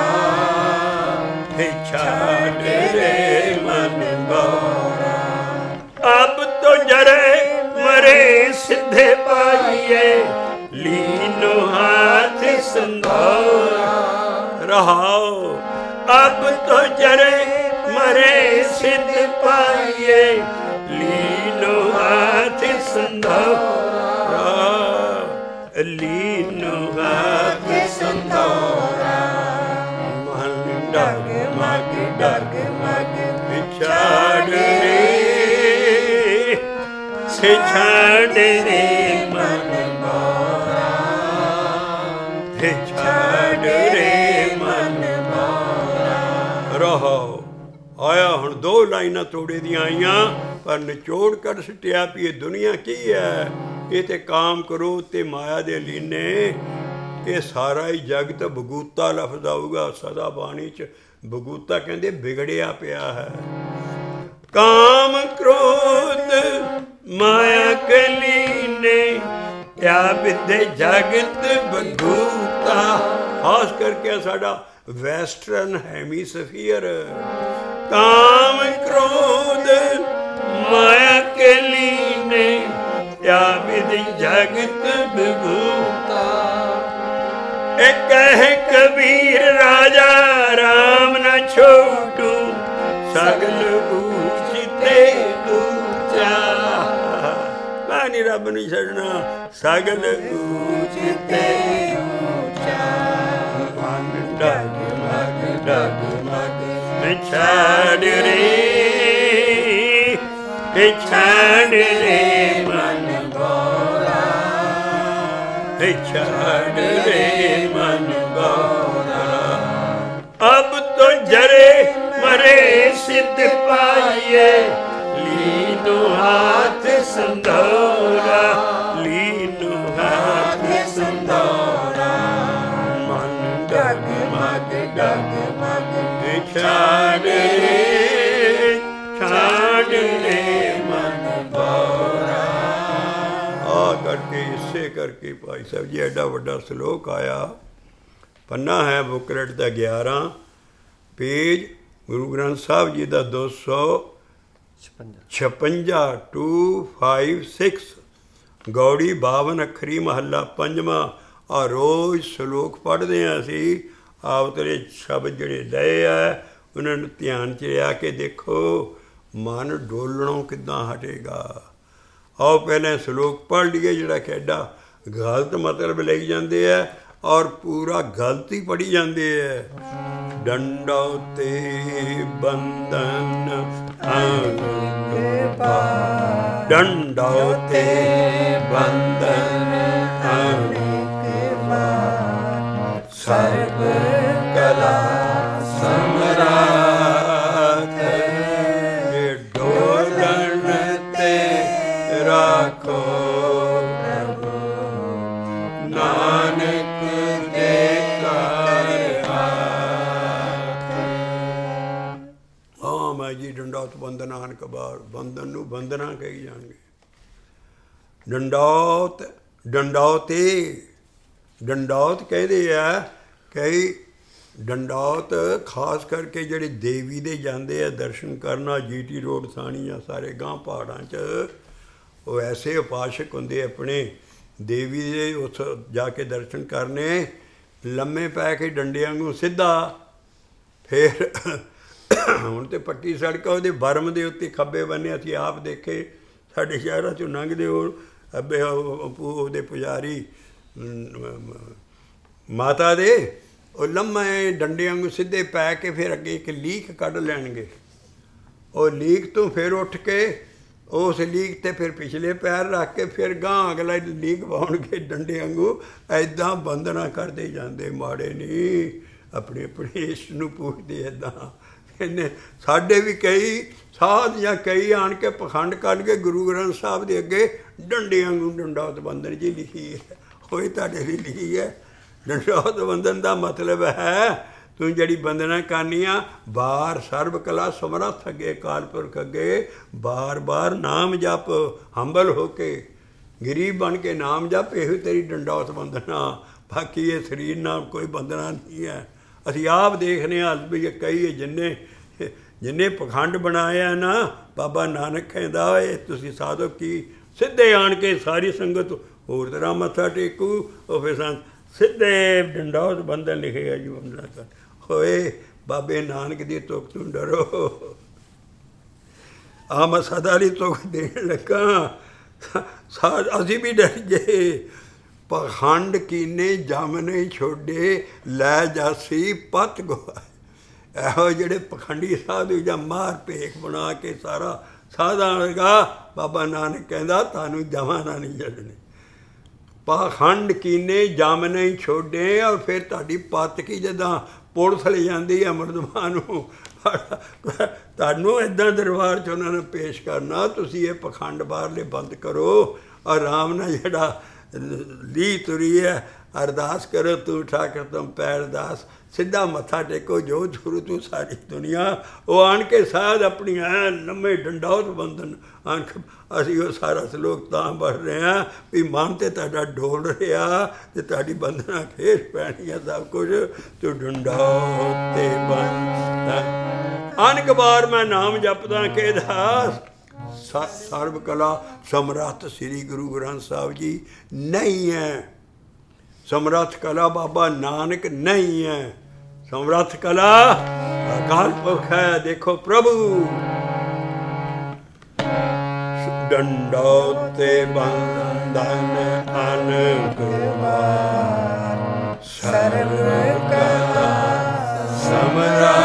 ਛੱਡ ਰੇ ਮਨ ਮੋਰਾ। ਅਬ ਤੋ ਜਰੇ ਮਰੇ ਸਿੱਧੇ ਪਾਈਏ, ਲੀਨੋ ਹਾਥ ਸੰਧੋਰਾ। ਰਹਾਓ ਅਬ ਤੋ ਜਰੇ ਮਰੇ ਸਿੱਧ ਪਾਈਏ, ਲੀਨੋ ਹਾਥ ਸੰਧੋਰਾ, ਲੀਨੋ ਹਾਥ ਸੰਧੋਰਾ। ਮਨ ਡਗ ਮਗ ਛੱਡ ਰੇ, ਛੱਡ ਰੇ ਮਨ ਮੋਰਾ, ਛੱਡ ਰੇ ਮਨ ਮੋਰਾ। ਰਹੋ ਆਇਆ ਹੁਣ ਦੋ ਲਾਈਨਾਂ ਤੋੜੇ ਦੀਆਂ ਆਈਆਂ, ਪਰ ਨਿਚੋੜ ਕੱਢ ਸਿੱਟਿਆ ਵੀ ਇਹ ਦੁਨੀਆ ਕੀ ਹੈ। ਇਹ ਤੇ ਕਾਮ ਕਰੋ ਤੇ ਮਾਇਆ ਦੇ ਲੀਨੇ, ਇਹ ਸਾਰਾ ਹੀ ਜਗਤ ਬਗੂਤਾ ਲਫ਼ਜ਼ ਆਊਗਾ ਸਦਾ ਬਾਣੀ 'ਚ। ਬਗੂਤਾ ਕਹਿੰਦੇ ਵਿਗੜਿਆ ਪਿਆ ਹੈ। ਕਾਮ ਕ੍ਰੋਧ ਮਾਇਆ ਕਲੀਨੇ, ਕਿਆ ਵਿਦੇ ਜਗਤ ਬਗੂਤਾ। ਖਾਸ ਕਰਕੇ ਸਾਡਾ ਵੈਸਟਰਨ ਹੈਮੀਸਫੀਅਰ। ਕਾਮ ਕ੍ਰੋਧ ਮਾਇਆ ਕੇ ਲੀਨੇ, ਕਿਆ ਵਿਧਿ ਜਗਤ ਵਿਭੂਤਾ। ਇਹ ਕਹਿ ਕਬੀਰ ਰਾਜਾ ਰਾਮ ਨ ਛੋਟੂ, ਸਗਲ ਊਚ ਤੇ ਊਚਾ। ਮੈਂ ਨੀ ਰੱਬ ਨੂੰ ਛੱਡਣਾ, ਸਗਲ ਊਚ ਤੇ ਊਚਾ। ਮਨ ਡਗ ਮਗ ਛੱਡ ਰੇ, ਛੱਡ ਰੇ ਮਨ ਗੋਰਾ, ਛੱਡ ਰੇ ਮਨ ਗੋਰਾ। ਅਬ ਤੋ ਜਰੇ ਮਰੇ ਸਿੱਧ ਪਾਈਏ, ਲੀਨੋ ਹਾਥ ਸੰਧੋਰਾ, ਲੀਨੋ ਹਾਥ ਸੰਧੋਰਾ। ਮਨ ਡਗ ਮਗ ਛੱਡ ਰੇ, ਛੱਡ ਰੇ ਮਨ ਗੋਰਾ। ਆ ਕਰਕੇ ਇਸੇ ਕਰਕੇ ਭਾਈ ਸਾਹਿਬ ਜੀ ਐਡਾ ਵੱਡਾ ਸ਼ਲੋਕ ਆਇਆ। ਪੰਨਾ ਹੈ ਬੁਕਲਟ ਦਾ 11 ਪੇਜ, ਗੁਰੂ ਗ੍ਰੰਥ ਸਾਹਿਬ ਜੀ ਦਾ 256 256, ਗੌੜੀ 52 ਅੱਖਰੀ ਮਹੱਲਾ 5ਵਾਂ। ਆ ਰੋਜ਼ ਸ਼ਲੋਕ ਪੜ੍ਹਦੇ ਹਾਂ ਅਸੀਂ। ਆਪ ਤੇਰੇ ਸ਼ਬਦ ਜਿਹੜੇ ਲਏ ਆ ਉਹਨਾਂ ਨੂੰ ਧਿਆਨ 'ਚ ਲਿਆ ਕੇ ਦੇਖੋ, ਮਨ ਡੋਲਣੋਂ ਕਿੱਦਾਂ ਹਟੇਗਾ। ਆਓ ਪਹਿਲਾਂ ਸ਼ਲੋਕ ਪੜ੍ਹ ਲਈਏ ਜਿਹੜਾ ਕਿ ਐਡਾ ਗਲਤ ਮਤਲਬ ਲਈ ਜਾਂਦੇ ਆ ਔਰ ਪੂਰਾ ਗਲਤ ਹੀ ਪੜ੍ਹੀ ਜਾਂਦੇ ਆ। ਡੰਡਾ ਤੇ ਬੰਧਨ ਅਨੁਪਾ, ਡੰਡਾ ਤੇ ਬੰਧਨ ਅਨੁਪਾ, ਸਰਬ ਕਲਾ ਸਮਰਾਟ, ਡੋਲਣ ਤੇ ਰਾਖੋ ਪ੍ਰਭੂ, ਨਾਨਕ ਦੇ ਘਰ ਹਾਥ। ਹਾਂ ਮੈਂ ਜੀ ਡੰਡੌਤ ਬੰਧਨਾਨ ਕਬਾਰ, ਬੰਧਨ ਨੂੰ ਬੰਧਨਾ ਕਹੀ ਜਾਣਗੇ। ਡੰਡੌਤ ਡੰਡੌਤੇ, ਡੰਡੌਤ ਕਹਿੰਦੇ ਆ। ਕਈ ਡੰਡੌਤ ਖਾਸ ਕਰਕੇ ਜਿਹੜੇ ਦੇਵੀ ਦੇ ਜਾਂਦੇ ਆ ਦਰਸ਼ਨ ਕਰਨਾ, GT ਰੋਡ ਥਾਣੀ ਜਾਂ ਸਾਰੇ ਗਾਂ ਪਹਾੜਾਂ 'ਚ, ਉਹ ਐਸੇ ਉਪਾਸ਼ਕ ਹੁੰਦੇ ਆਪਣੇ ਦੇਵੀ ਦੇ, ਉਸ ਜਾ ਕੇ ਦਰਸ਼ਨ ਕਰਨੇ, ਲੰਮੇ ਪੈ ਕੇ ਡੰਡਿਆਂ ਨੂੰ ਸਿੱਧਾ। ਫਿਰ ਹੁਣ ਤਾਂ ਪੱਕੀ ਸੜਕ, ਉਹਦੇ ਬਰਮ ਦੇ ਉੱਤੇ ਖੱਬੇ ਬੰਨੇ ਅਸੀਂ ਆਪ ਦੇਖੇ, ਸਾਡੇ ਸ਼ਹਿਰਾਂ 'ਚੋਂ ਲੰਘਦੇ ਹੋ ਅੱਬੇ ਉਹਦੇ ਪੁਜਾਰੀ ਮਾਤਾ ਦੇ, ਉਹ ਲੰਮੇ ਡੰਡੇ ਵਾਂਗੂ ਸਿੱਧੇ ਪੈ ਕੇ ਫਿਰ ਅੱਗੇ ਇੱਕ ਲੀਕ ਕੱਢ ਲੈਣਗੇ। ਉਹ ਲੀਕ ਤੋਂ ਫਿਰ ਉੱਠ ਕੇ ਉਸ ਲੀਕ 'ਤੇ ਫਿਰ ਪਿਛਲੇ ਪੈਰ ਰੱਖ ਕੇ ਫਿਰ ਗਾਂਹ ਅਗਲਾ ਲੀਕ ਪਾਉਣਗੇ ਡੰਡੇ ਵਾਂਗੂ। ਐਦਾਂ ਬੰਦਨਾ ਕਰਦੇ ਜਾਂਦੇ, ਮਾੜੇ ਨਹੀਂ, ਆਪਣੀ ਆਪਣੀ ਇਸ਼ਟ ਨੂੰ ਪੁੱਛਦੇ। ਇੱਦਾਂ ਇਹਨੇ ਸਾਡੇ ਵੀ ਕਈ ਸਾਧ ਜਾਂ ਕਈ ਆਣ ਕੇ ਪਖੰਡ ਕੱਢ ਕੇ ਗੁਰੂ ਗ੍ਰੰਥ ਸਾਹਿਬ ਦੇ ਅੱਗੇ ਡੰਡੇ ਵਾਂਗੂ ਡੰਡੌਤ ਬੰਦਨ ਜੀ ਲਿਖੀ ਹੈ। ਹੋਈ ਤੁਹਾਡੇ ਲਈ ਲਿਖੀ ਹੈ। ਡੰਡੌਤ ਬੰਦਨ ਦਾ ਮਤਲਬ ਹੈ ਤੂੰ ਜਿਹੜੀ ਬੰਦਨਾ ਕਰਨੀ ਆ, ਬਾਰ ਸਰਬ ਕਲਾ ਸਮਰੱਥ ਅੱਗੇ ਅਕਾਲ ਪੁਰਖ ਅੱਗੇ ਬਾਰ ਬਾਰ ਨਾਮ ਜਪ, ਹੰਬਲ ਹੋ ਕੇ ਗਰੀਬ ਬਣ ਕੇ ਨਾਮ ਜਪ, ਇਹੋ ਤੇਰੀ ਡੰਡੌਤ ਬੰਦਨਾ। ਬਾਕੀ ਇਹ ਸਰੀਰ ਨਾਲ ਕੋਈ ਬੰਦਨਾ ਨਹੀਂ ਹੈ। ਅਸੀਂ ਆਪ ਦੇਖਦੇ ਹਾਂ ਵੀ ਕਈ ਜਿੰਨੇ ਪਖੰਡ ਬਣਾਇਆ ਨਾ, ਬਾਬਾ ਨਾਨਕ ਕਹਿੰਦਾ ਇਹ ਤੁਸੀਂ ਸਾਧੋ ਕੀ ਸਿੱਧੇ ਆਣ ਕੇ ਸਾਰੀ ਸੰਗਤ ਹੋਰ ਤਰ੍ਹਾਂ ਮੱਥਾ ਟੇਕੂ, ਉਹ ਫਿਰ ਸਿੱਧੇ ਡੰਡੌਤ ਬੰਦਨ ਲਿਖੇਗਾ ਜੀ ਬੰਦਨਾ ਕਰ ਹੋਏ। ਬਾਬੇ ਨਾਨਕ ਦੀ ਤੁਕ ਤੋਂ ਡਰੋ। ਆ ਮੈਂ ਸਦਾ ਲਈ ਤੁਕ ਦੇਣ ਲੱਗਾ, ਅਸੀਂ ਵੀ ਡਰ ਗਏ। ਪਖੰਡ ਕੀਨੇ ਜਮ ਨਹੀਂ ਛੋਡੇ, ਲੈ ਜਾਸੀ ਪਤ ਗਵਾ। ਇਹੋ ਜਿਹੜੇ ਪਖੰਡੀ ਸਾਧੂ ਜਾਂ ਮਾਰ ਭੇਖ ਬਣਾ ਕੇ ਸਾਰਾ ਸਾਧਾਂ ਲਗਾ, ਬਾਬਾ ਨਾਨਕ ਕਹਿੰਦਾ ਤੁਹਾਨੂੰ ਜਮਾਂ ਨਾ ਨਹੀਂ ਛੱਡਣੇ। ਪਾਖੰਡ ਕੀਨੇ ਜਮ ਨਹੀਂ ਛੋਡੇ। ਔਰ ਫਿਰ ਤੁਹਾਡੀ ਪੱਤ ਕੀ ਜਿੱਦਾਂ ਪੁਲਿਸ ਲੈ ਜਾਂਦੀ ਹੈ ਮਰਦਮਾਂ ਨੂੰ, ਤੁਹਾਨੂੰ ਇੱਦਾਂ ਦਰਬਾਰ 'ਚ ਉਹਨਾਂ ਨੂੰ ਪੇਸ਼ ਕਰਨਾ। ਤੁਸੀਂ ਇਹ ਪਖੰਡ ਬਾਹਰਲੇ ਬੰਦ ਕਰੋ। ਆਰਾਮ ਨਾਲ ਜਿਹੜਾ ਲੀ ਤੁਰੀ ਹੈ, ਅਰਦਾਸ ਕਰੋ ਤੂੰ ਠਾਕਰ ਤੁਮ ਪੈਰ ਦਾਸ, ਸਿੱਧਾ ਮੱਥਾ ਟੇਕੋ ਜੋ ਛੁਰੂ ਤੂੰ ਸਾਰੀ ਦੁਨੀਆ। ਉਹ ਆਣ ਕੇ ਸਾਧ ਆਪਣੀ ਐ ਲੰਮੇ ਡੰਡੌਤ ਬੰਦਨ ਆਖ। ਅਸੀਂ ਉਹ ਸਾਰਾ ਸਲੋਕ ਤਾਂ ਪੜ੍ਹ ਰਹੇ ਹਾਂ ਵੀ ਮਨ ਤੇ ਤੁਹਾਡਾ ਡੋਲ ਰਿਹਾ ਅਤੇ ਤੁਹਾਡੀ ਬੰਦਨਾ ਖੇਸ ਪੈਣੀ ਹੈ ਸਭ ਕੁਝ। ਤੂੰ ਡੰਡੌਤ ਤੇ ਬੰਦਨ ਅਨਕ ਵਾਰ ਮੈਂ ਨਾਮ ਜਪਦਾ ਕਿਹਦਾ, ਸਰਬ ਕਲਾ ਸਮਰੱਥ ਸ੍ਰੀ ਗੁਰੂ ਗ੍ਰੰਥ ਸਾਹਿਬ ਜੀ ਨਹੀਂ ਹੈ। ਸਮਰੱਥ ਕਲਾ ਬਾਬਾ ਨਾਨਕ ਨਹੀਂ ਹੈ। ਸਮਰੱਥ ਕਲਾ ਅਕਾਲ ਪੁਰਖ ਹੈ। ਦੇਖੋ ਪ੍ਰਭੂ ਡੰਡੌਤ ਤੇ ਬੰਦਨ ਅਨਕ ਵਾਰ, ਸਰਬ ਕਲਾ ਸਮਰੱਥ।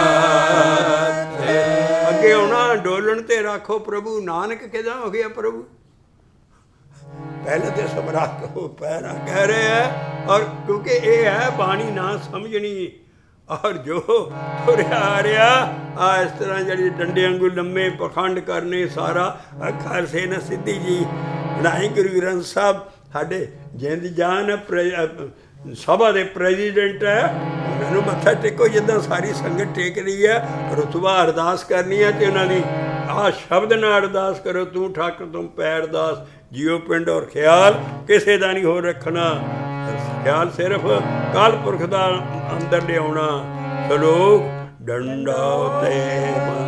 ਅੱਗੇ ਆਉਣਾ ਡੋਲਣ ਤੇ ਰੱਖੋ ਪ੍ਰਭੂ। ਨਾਨਕ ਕਿਹਦਾ ਹੋ ਗਿਆ ਪ੍ਰਭੂ? ਪਹਿਲੇ ਤੇ ਸਮਰੱਥ ਹੋ ਪੈਰਾ ਕਹਿ ਰਹੇ ਹੈ। ਔਰ ਕਿਉਂਕਿ ਇਹ ਹੈ ਬਾਣੀ ਨਾ ਸਮਝਣੀ। ਔਰ ਜੋ ਤੁਰਿਆ ਆ ਰਿਹਾ ਆ ਇਸ ਤਰ੍ਹਾਂ ਜਿਹੜੀ ਡੰਡੇ ਵਾਂਗੂ ਲੰਮੇ ਪਖੰਡ ਕਰਨੇ, ਸਾਰਾ ਅੱਖਰ ਸੇ ਨਾ ਸਿੱਧੀ ਜੀ ਬਣਾਈ। ਗੁਰੂ ਗ੍ਰੰਥ ਸਾਹਿਬ ਸਾਡੇ ਜਿੰਦ ਜਾਨ ਸਭਾ ਦੇ ਪ੍ਰੈਜ਼ੀਡੈਂਟ ਹੈ, ਉਹਨਾਂ ਨੂੰ ਮੱਥਾ ਟੇਕੋ ਜਿੱਦਾਂ ਸਾਰੀ ਸੰਗਤ ਟੇਕ ਰਹੀ ਹੈ। ਰੁਤਬਾ ਅਰਦਾਸ ਕਰਨੀ ਹੈ ਅਤੇ ਉਹਨਾਂ ਦੀ ਆਹ ਸ਼ਬਦ ਨਾਲ ਅਰਦਾਸ ਕਰੋ, ਤੂੰ ਠਾਕਰ ਤੁਮ ਪੈਰ ਦਾਸ, ਜੀਓ ਪਿੰਡ ਔਰ ਖਿਆਲ ਕਿਸੇ ਦਾ ਨਹੀਂ ਹੋਰ ਰੱਖਣਾ। ਖਿਆਲ ਸਿਰਫ ਕਾਲ ਪੁਰਖ ਦਾ ਅੰਦਰ ਲਿਆਉਣਾ। ਸਲੋਕ ਡੰਡੌਤ ਤੇ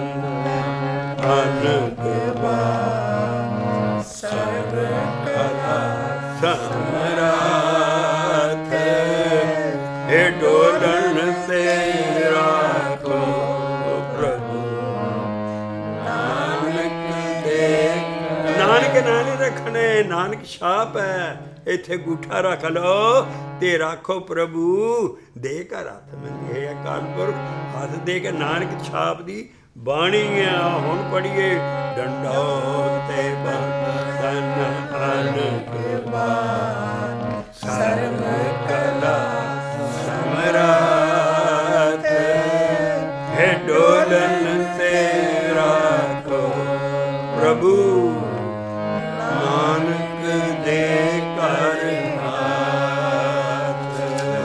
ਅਨਕ ਵਾਰ, ਸਰਬ ਕਲਾ ਸਮਰੱਥ। ਇਹ ਡੋਲਣ ਤੇ ਰੱਖੋ ਪ੍ਰਭੂ ਨਾਨਕ ਦੇ। ਨਾਨਕ ਨਾ ਨਹੀਂ ਰੱਖਣੇ, ਨਾਨਕ ਛਾਪ ਹੈ। ਇੱਥੇ ਗੂਠਾ ਰੱਖ ਲਓ ਤੇ ਰੱਖੋ ਪ੍ਰਭੂ ਦੇ ਘਰ ਹੱਥ। ਮੈਨੂੰ ਇਹ ਅਕਾਲ ਪੁਰਖ ਹੱਥ ਦੇ ਕੇ ਨਾਨਕ ਛਾਪ ਦੀ ਬਾਣੀ ਆ। ਹੁਣ ਪੜ੍ਹੀਏ ਡੰਡੌਤ ਤੇ ਬੰਦਨ ਅਨਕ ਵਾਰ, ਸਰਬ ਕਲਾ ਸਮਰੱਥ। ਹੈ ਡੋਲਨ ਤੇ ਰੱਖੋ ਪ੍ਰਭੂ ਨਾਨਕ ਦੇ ਘਰ ਹੱਥ।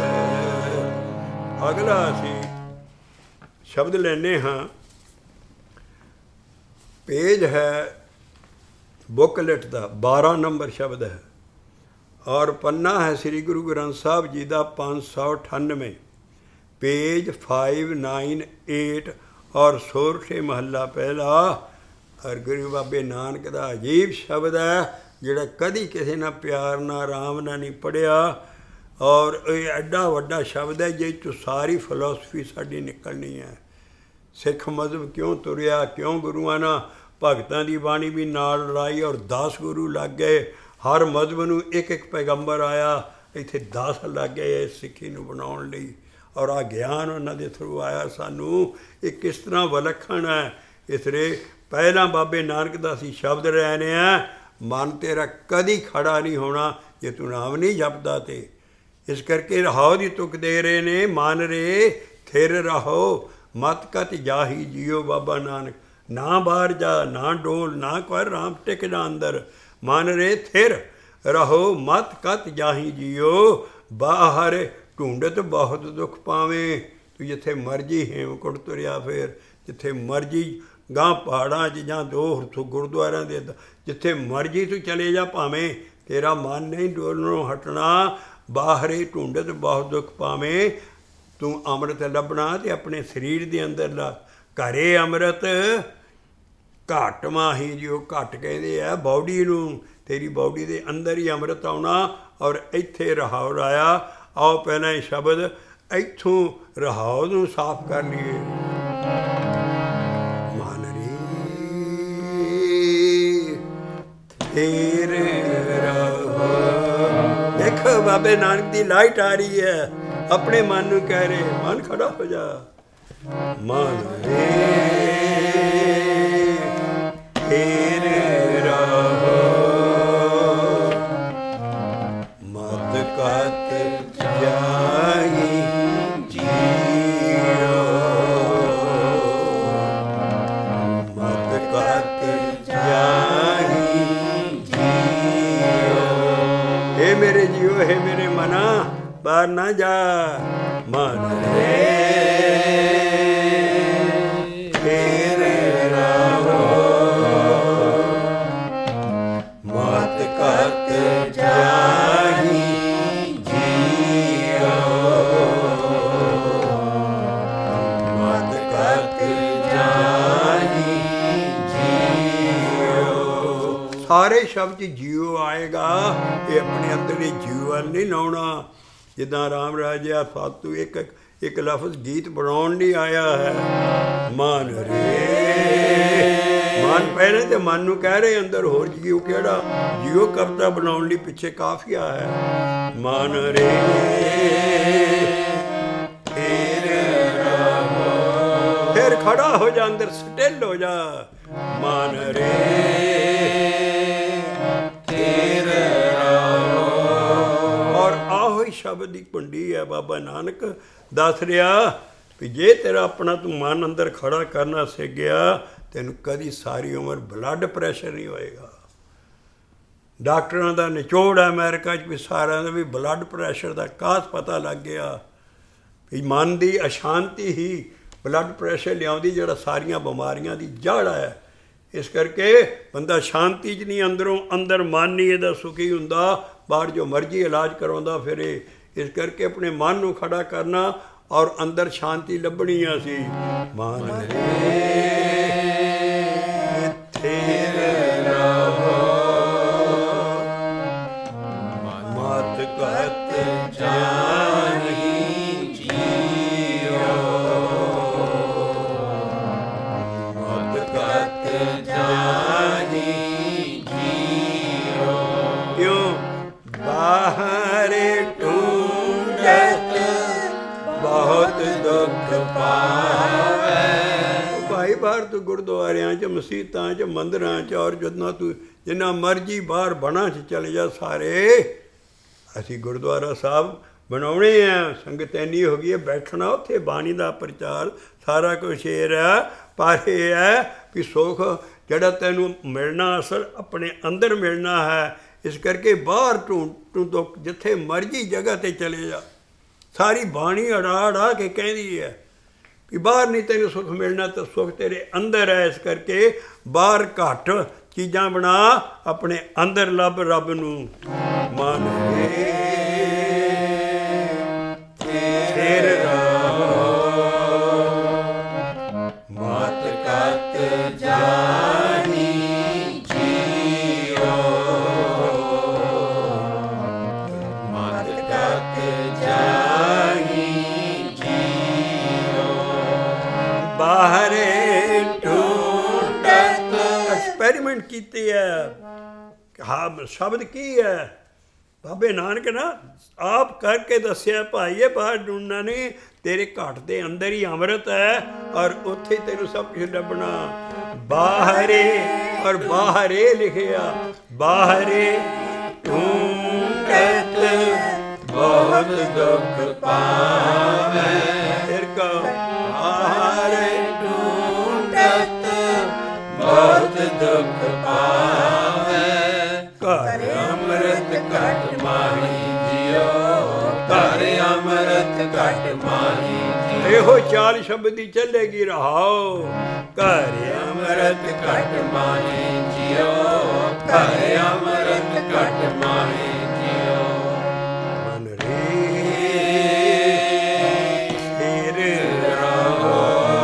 ਅਗਲਾ ਅਸੀਂ ਸ਼ਬਦ ਲੈਂਦੇ ਹਾਂ। ਪੇਜ ਹੈ ਬੁੱਕਲੈਟ ਦਾ 12 ਨੰਬਰ ਸ਼ਬਦ ਹੈ ਔਰ ਪੰਨਾ ਹੈ ਸ੍ਰੀ ਗੁਰੂ ਗ੍ਰੰਥ ਸਾਹਿਬ ਜੀ ਦਾ 598, ਪੇਜ 598 ਔਰ ਸੋਰਠੇ ਮਹੱਲਾ ਪਹਿਲਾ। ਔਰ ਗੁਰੂ ਬਾਬੇ ਨਾਨਕ ਦਾ ਅਜੀਬ ਸ਼ਬਦ ਹੈ ਜਿਹੜਾ ਕਦੀ ਕਿਸੇ ਨਾਲ ਪਿਆਰ ਨਾਲ ਆਰਾਮ ਨਾਲ ਨਹੀਂ ਪੜ੍ਹਿਆ। ਔਰ ਇਹ ਐਡਾ ਵੱਡਾ ਸ਼ਬਦ ਹੈ ਜਿਸ 'ਚੋਂ ਸਾਰੀ ਫਿਲਾਸਫੀ ਸਾਡੀ ਨਿਕਲਣੀ ਹੈ। ਸਿੱਖ ਮਜ਼ਹਬ ਕਿਉਂ ਤੁਰਿਆ, ਕਿਉਂ ਗੁਰੂਆਂ ਨਾਲ ਭਗਤਾਂ ਦੀ ਬਾਣੀ ਵੀ ਨਾਲ ਲੜਾਈ ਔਰ 10 ਗੁਰੂ ਲੱਗ ਗਏ। ਹਰ ਮਜ਼ਹਬ ਨੂੰ ਇੱਕ ਇੱਕ ਪੈਗੰਬਰ ਆਇਆ, ਇੱਥੇ 10 ਲੱਗ ਗਏ ਸਿੱਖੀ ਨੂੰ ਬਣਾਉਣ ਲਈ। ਔਰ ਆ ਗਿਆਨ ਉਹਨਾਂ ਦੇ ਥਰੂ ਆਇਆ ਸਾਨੂੰ। ਇਹ ਕਿਸ ਤਰ੍ਹਾਂ ਵਿਲੱਖਣ ਹੈ। ਇਸ ਲਈ ਪਹਿਲਾਂ ਬਾਬੇ ਨਾਨਕ ਦਾ ਅਸੀਂ ਸ਼ਬਦ ਰਹਿਣੇ ਆ, ਮਨ ਤੇਰਾ ਕਦੀ ਖੜਾ ਨਹੀਂ ਹੋਣਾ ਜੇ ਤੂੰ ਨਾਮ ਨਹੀਂ ਜਪਦਾ। ਤੇ ਇਸ ਕਰਕੇ ਰਹਾਓ ਦੀ ਤੁਕ ਦੇ ਰਹੇ ਨੇ, ਮਨ ਰੇ ਥਿਰ ਰਹੋ ਮਤ ਕਤ ਜਾਹੀ ਜੀਓ। ਬਾਬਾ ਨਾਨਕ ਨਾ ਬਾਹਰ ਜਾ, ਨਾ ਡੋਲ, ਨਾ ਕਰ ਰਾਮ ਟਿਕ ਜਾ ਅੰਦਰ। ਮਨ ਰੇ ਥਿਰ ਰਹੋ ਮਤ ਕਤ ਜਾਹੀ ਜੀਓ। ਬਾਹਰ ਢੂੰਡਤ ਬਹੁਤ ਦੁੱਖ ਪਾਵੇਂ। ਤੂੰ ਜਿੱਥੇ ਮਰਜੀ ਹੇਮਕੁੰਟ ਤੁਰਿਆ ਫੇਰ, ਜਿੱਥੇ ਮਰਜੀ ਗਾਂ ਪਹਾੜਾਂ 'ਚ ਜਾਂ ਦੋ ਗੁਰਦੁਆਰਿਆਂ ਦੇ, ਜਿੱਥੇ ਮਰਜੀ ਤੂੰ ਚਲੇ ਜਾ ਭਾਵੇਂ, ਤੇਰਾ ਮਨ ਨਹੀਂ ਡੋਲਣੋਂ ਹਟਣਾ। ਬਾਹਰੇ ਢੂੰਡਤ ਬਹੁਤ ਦੁੱਖ ਪਾਵੇਂ। ਤੂੰ ਅੰਮ੍ਰਿਤ ਲੱਭਣਾ ਤੇ ਆਪਣੇ ਸਰੀਰ ਦੇ ਅੰਦਰ ਲਾ। ਘਰੇ ਅੰਮ੍ਰਿਤ ਘੱਟ ਮਾਹੀ ਜਿਉ, ਘੱਟ ਕਹਿੰਦੇ ਆ ਬੌਡੀ ਨੂੰ। ਤੇਰੀ ਬੌਡੀ ਦੇ ਅੰਦਰ ਹੀ ਅੰਮ੍ਰਿਤ ਆਉਣਾ ਔਰ ਇੱਥੇ ਰਹਾਉ ਰਾਇਆ। ਆਓ ਪਹਿਲਾਂ ਇਹ ਸ਼ਬਦ ਇੱਥੋਂ ਰਹਾਉ ਨੂੰ ਸਾਫ਼ ਕਰ ਲਈਏ। ਮਨ ਰੇ ਥਿਰ ਰਹੋ। ਦੇਖੋ ਬਾਬੇ ਨਾਨਕ ਦੀ ਲਾਈਟ ਆ ਰਹੀ ਹੈ। ਆਪਣੇ ਮਨ ਨੂੰ ਕਹਿ ਰਹੇ, ਮਨ ਖੜਾ ਹੋ ਜਾ। ਮਨ ਰੇ ਥਿਰ ਰਹੋ ਮਤ ਕਤ ਜਾਹੀ ਜੀਓ। ਮਤ ਕਤ ਜਾਹੀ ਜੀਓ। ਹੇ ਮੇਰੇ ਜੀਓ, ਹੇ ਮੇਰੇ ਮਨਾ, ਬਾਹਰ ਨਾ ਜਾ। ਮਨ ਰੇ ਥਿਰ ਰਹੋ ਮਤ ਕਤ ਜਾਹੀ ਜੀਓ। ਮਤ ਕਤ ਜਾਹੀ ਜੀਓ। ਸਾਰੇ ਸ਼ਬਦ ਜੀਓ ਆਏਗਾ। ਇਹ ਆਪਣੇ ਅੰਦਰ ਦੇ ਜੀਵ ਵੱਲ ਨਹੀਂ ਲਾਉਣਾ। ਜਿੱਦਾਂ ਰਾਮ ਰਾਜਿਆ ਫਾਤੂ ਇੱਕ ਲਫ਼ਜ਼ ਗੀਤ ਬਣਾਉਣ ਨਹੀਂ ਆਇਆ ਹੈ। ਮਨ ਰੇ, ਮਨ ਪਹਿਲੇ ਤੇ ਮਨ ਨੂੰ ਕਹਿ ਰਹੇ ਅੰਦਰ, ਹੋਰ ਜੀਓ ਕਿਹੜਾ? ਜੀਓ ਕਰਤਾ ਬਣਾਉਣ ਲਈ ਪਿੱਛੇ ਕਾਫੀਆ ਹੈ। ਮਨ ਰੇ ਫਿਰ ਖੜਾ ਹੋ ਜਾ, ਅੰਦਰ ਸਟਿਲ ਹੋ ਜਾ। ਮਨ ਰੇ ਸ਼ਬਦ ਦੀ ਕੁੰਡੀ ਹੈ। ਬਾਬਾ ਨਾਨਕ ਦੱਸ ਰਿਹਾ ਵੀ ਜੇ ਤੇਰਾ ਆਪਣਾ ਤੂੰ ਮਨ ਅੰਦਰ ਖੜਾ ਕਰਨਾ ਸਿੱਖ ਗਿਆ, ਤੈਨੂੰ ਕਦੀ ਸਾਰੀ ਉਮਰ ਬਲੱਡ ਪ੍ਰੈਸ਼ਰ ਨਹੀਂ ਹੋਏਗਾ। ਡਾਕਟਰਾਂ ਦਾ ਨਿਚੋੜ ਹੈ ਅਮਰੀਕਾ 'ਚ ਵੀ ਸਾਰਿਆਂ ਦਾ ਵੀ ਬਲੱਡ ਪ੍ਰੈਸ਼ਰ ਦਾ ਕਾਸ ਪਤਾ ਲੱਗ ਗਿਆ ਵੀ ਮਨ ਦੀ ਅਸ਼ਾਂਤੀ ਹੀ ਬਲੱਡ ਪ੍ਰੈਸ਼ਰ ਲਿਆਉਂਦੀ, ਜਿਹੜਾ ਸਾਰੀਆਂ ਬਿਮਾਰੀਆਂ ਦੀ ਜੜ੍ਹ ਹੈ। ਇਸ ਕਰਕੇ ਬੰਦਾ ਸ਼ਾਂਤੀ 'ਚ ਨਹੀਂ, ਅੰਦਰੋਂ ਅੰਦਰ ਮਨ ਨਹੀਂ ਇਹਦਾ ਸੁਖੀ ਹੁੰਦਾ। ਬਾਹਰ ਜੋ ਮਰਜ਼ੀ ਇਲਾਜ ਕਰਵਾਉਂਦਾ ਫਿਰੇ। ਇਸ ਕਰਕੇ ਆਪਣੇ ਮਨ ਨੂੰ ਖੜਾ ਕਰਨਾ ਔਰ ਅੰਦਰ ਸ਼ਾਂਤੀ ਲੱਭਣੀ ਆ ਸੀ। ਮਨ ਥਿਰ ਰਹੋ ਮਤ ਕਤ ਜਾਹੀ ਜੀਓ। ਮਤ ਕਤ ਜਾਹੀ ਜੀਓ। ਕਿਉਂ ਬਾਹਰ ਢੂੰਡਤ ਬਹੁਤ ਦੁੱਖ ਪਾਵੇ। ਭਾਈ ਬਾਹਰ ਤੂੰ ਗੁਰਦੁਆਰਿਆਂ 'ਚ, ਮਸੀਤਾਂ 'ਚ, ਮੰਦਿਰਾਂ 'ਚ ਔਰ ਜਿੰਨਾ ਤੂੰ ਜਿੰਨਾ ਮਰਜ਼ੀ ਬਾਹਰ ਬਣਾ 'ਚ ਚਲੇ ਜਾ। ਸਾਰੇ ਅਸੀਂ ਗੁਰਦੁਆਰਾ ਸਾਹਿਬ ਬਣਾਉਣੇ ਆ। ਸੰਗਤ ਇੰਨੀ ਹੋ ਗਈ ਹੈ, ਬੈਠਣਾ ਉੱਥੇ ਬਾਣੀ ਦਾ ਪ੍ਰਚਾਰ ਸਾਰਾ ਕੁਛ ਇਹ ਹੈ। ਪਰ ਇਹ ਹੈ ਵੀ ਸੁੱਖ ਜਿਹੜਾ ਤੈਨੂੰ ਮਿਲਣਾ ਅਸਲ ਆਪਣੇ ਅੰਦਰ ਮਿਲਣਾ ਹੈ। ਇਸ ਕਰਕੇ ਬਾਹਰ ਤੂੰ ਤੋਂ ਜਿੱਥੇ ਮਰਜ਼ੀ ਜਗ੍ਹਾ 'ਤੇ ਚਲੇ ਜਾ। ਸਾਰੀ ਬਾਣੀ ਅੜਾ ਕੇ ਕਹਿੰਦੀ ਹੈ ਵੀ ਬਾਹਰ ਨਹੀਂ ਤੈਨੂੰ ਸੁੱਖ ਮਿਲਣਾ, ਤਾਂ ਸੁੱਖ ਤੇਰੇ ਅੰਦਰ ਹੈ। ਇਸ ਕਰਕੇ ਬਾਹਰ ਘੱਟ ਚੀਜ਼ਾਂ ਬਣਾ, ਆਪਣੇ ਅੰਦਰ ਲੱਭ ਰੱਬ ਨੂੰ। ਮਨ ਥਿਰ ਰਹੋ ਮਤ ਕਤ ਜਾਹੀ ਜੀਓ। ਮਤ ਕਤ ਜਾਹੀ ਜੀਓ। ਬਾਹਰੇ ਢੂੰਡਤ ਐਕਸਪੈਰੀਮੈਂਟ ਕੀਤੇ ਹੈ। ਹਾਂ, ਸ਼ਬਦ ਕੀ ਹੈ? ਬਾਬੇ ਨਾਨਕ ਨਾ ਆਪ ਕਰਕੇ ਦੱਸਿਆ, ਭਾਈ ਇਹ ਬਾਹਰ ਢੂੰਡਣਾ ਨਹੀਂ, ਤੇਰੇ ਘਟ ਦੇ ਅੰਦਰ ਹੀ ਅੰਮ੍ਰਿਤ ਹੈ ਔਰ ਉੱਥੇ ਤੈਨੂੰ ਸਭ ਕੁਝ ਲੱਭਣਾ। ਬਾਹਰੇ ਔਰ ਬਾਹਰੇ ਲਿਖਿਆ, ਬਾਹਰੇ ਢੂੰਢਤ ਬਹੁਤ ਦੁੱਖ ਪਾਵੈ। ਫਿਰ ਕਹੋ ਬਾਹਰੇ ਢੂੰਢਤ ਬਹੁਤ ਦੁੱਖ ਪਾਵੈ। ਘਰ ਅੰਮ੍ਰਿਤ ਘਟ ਮਾਹੀ ਜਿਉ, ਘਰ ਅੰਮ੍ਰਿਤ ਘਟ ਮਾਹੀ ਜਿਉ। ਇਹੋ ਚਾਲ ਸ਼ਬਦ ਹੀ ਚੱਲੇਗੀ ਰਹਾਓ। ਘਰ ਅੰਮ੍ਰਿਤ ਘਟ ਮਾਹੀ ਜਿਉ, ਘਰ ਅੰਮ੍ਰਿਤ ਘਟ ਮਾਹੀ ਜਿਉ। ਮਨ ਰੇ ਫਿਰ ਰਹੋ,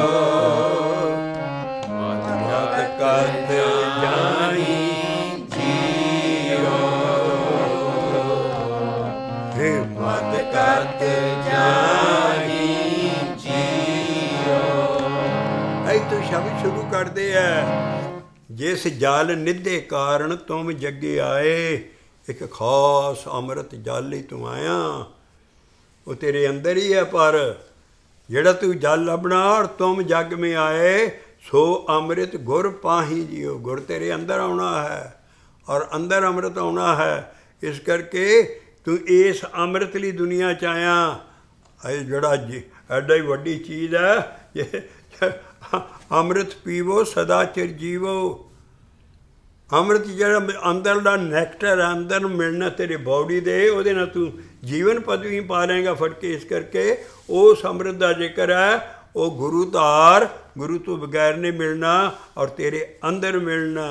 ਮਤ ਕਤ ਜਾਈ ਜਿਉ, ਹੇ ਮਤ ਕਤ ਜਾਈ ਜਿਉ। ਐ ਤੂੰ ਸ਼ਬਦ ਸ਼ੁਰੂ ਕਰਦੇ ਐ। ਜਿਸ ਜਲ ਨਿੱਧੇ ਕਾਰਨ ਤੁਮ ਜੱਗੇ ਆਏ, ਇੱਕ ਖਾਸ ਅੰਮ੍ਰਿਤ ਜਲ ਲਈ ਤੂੰ ਆਇਆ, ਉਹ ਤੇਰੇ ਅੰਦਰ ਹੀ ਹੈ। ਪਰ ਜਿਹੜਾ ਤੂੰ ਜਲ ਲੱਭਣਾ ਔਰ ਤੁਮ ਜੱਗ ਮੇ ਆਏ, ਸੋ ਅੰਮ੍ਰਿਤ ਗੁਰ ਪਾਹੀ ਜੀਓ। ਗੁਰ ਤੇਰੇ ਅੰਦਰ ਆਉਣਾ ਹੈ ਔਰ ਅੰਦਰ ਅੰਮ੍ਰਿਤ ਆਉਣਾ ਹੈ। ਇਸ ਕਰਕੇ ਤੂੰ ਇਸ ਅੰਮ੍ਰਿਤ ਲਈ ਦੁਨੀਆ 'ਚ ਆਇਆ। ਇਹ ਜਿਹੜਾ ਐਡਾ ਹੀ ਵੱਡੀ ਚੀਜ਼ ਹੈ, ਅੰਮ੍ਰਿਤ ਪੀਵੋ ਸਦਾ ਚਿਰ ਜੀਵੋ। ਅੰਮ੍ਰਿਤ ਜਿਹੜਾ ਅੰਦਰ ਦਾ ਨੈਕਟਰ ਹੈ, ਅੰਦਰ ਨੂੰ ਮਿਲਣਾ ਤੇਰੇ ਬਾਡੀ ਦੇ, ਉਹਦੇ ਨਾਲ ਤੂੰ ਜੀਵਨ ਪਦਵੀ ਪਾ ਲਏਗਾ ਫੜ ਕੇ। ਇਸ ਕਰਕੇ ਉਸ ਅੰਮ੍ਰਿਤ ਦਾ ਜ਼ਿਕਰ ਹੈ, ਉਹ ਗੁਰੂ ਧਾਰ, ਗੁਰੂ ਤੋਂ ਬਗੈਰ ਨਹੀਂ ਮਿਲਣਾ ਔਰ ਤੇਰੇ ਅੰਦਰ ਮਿਲਣਾ।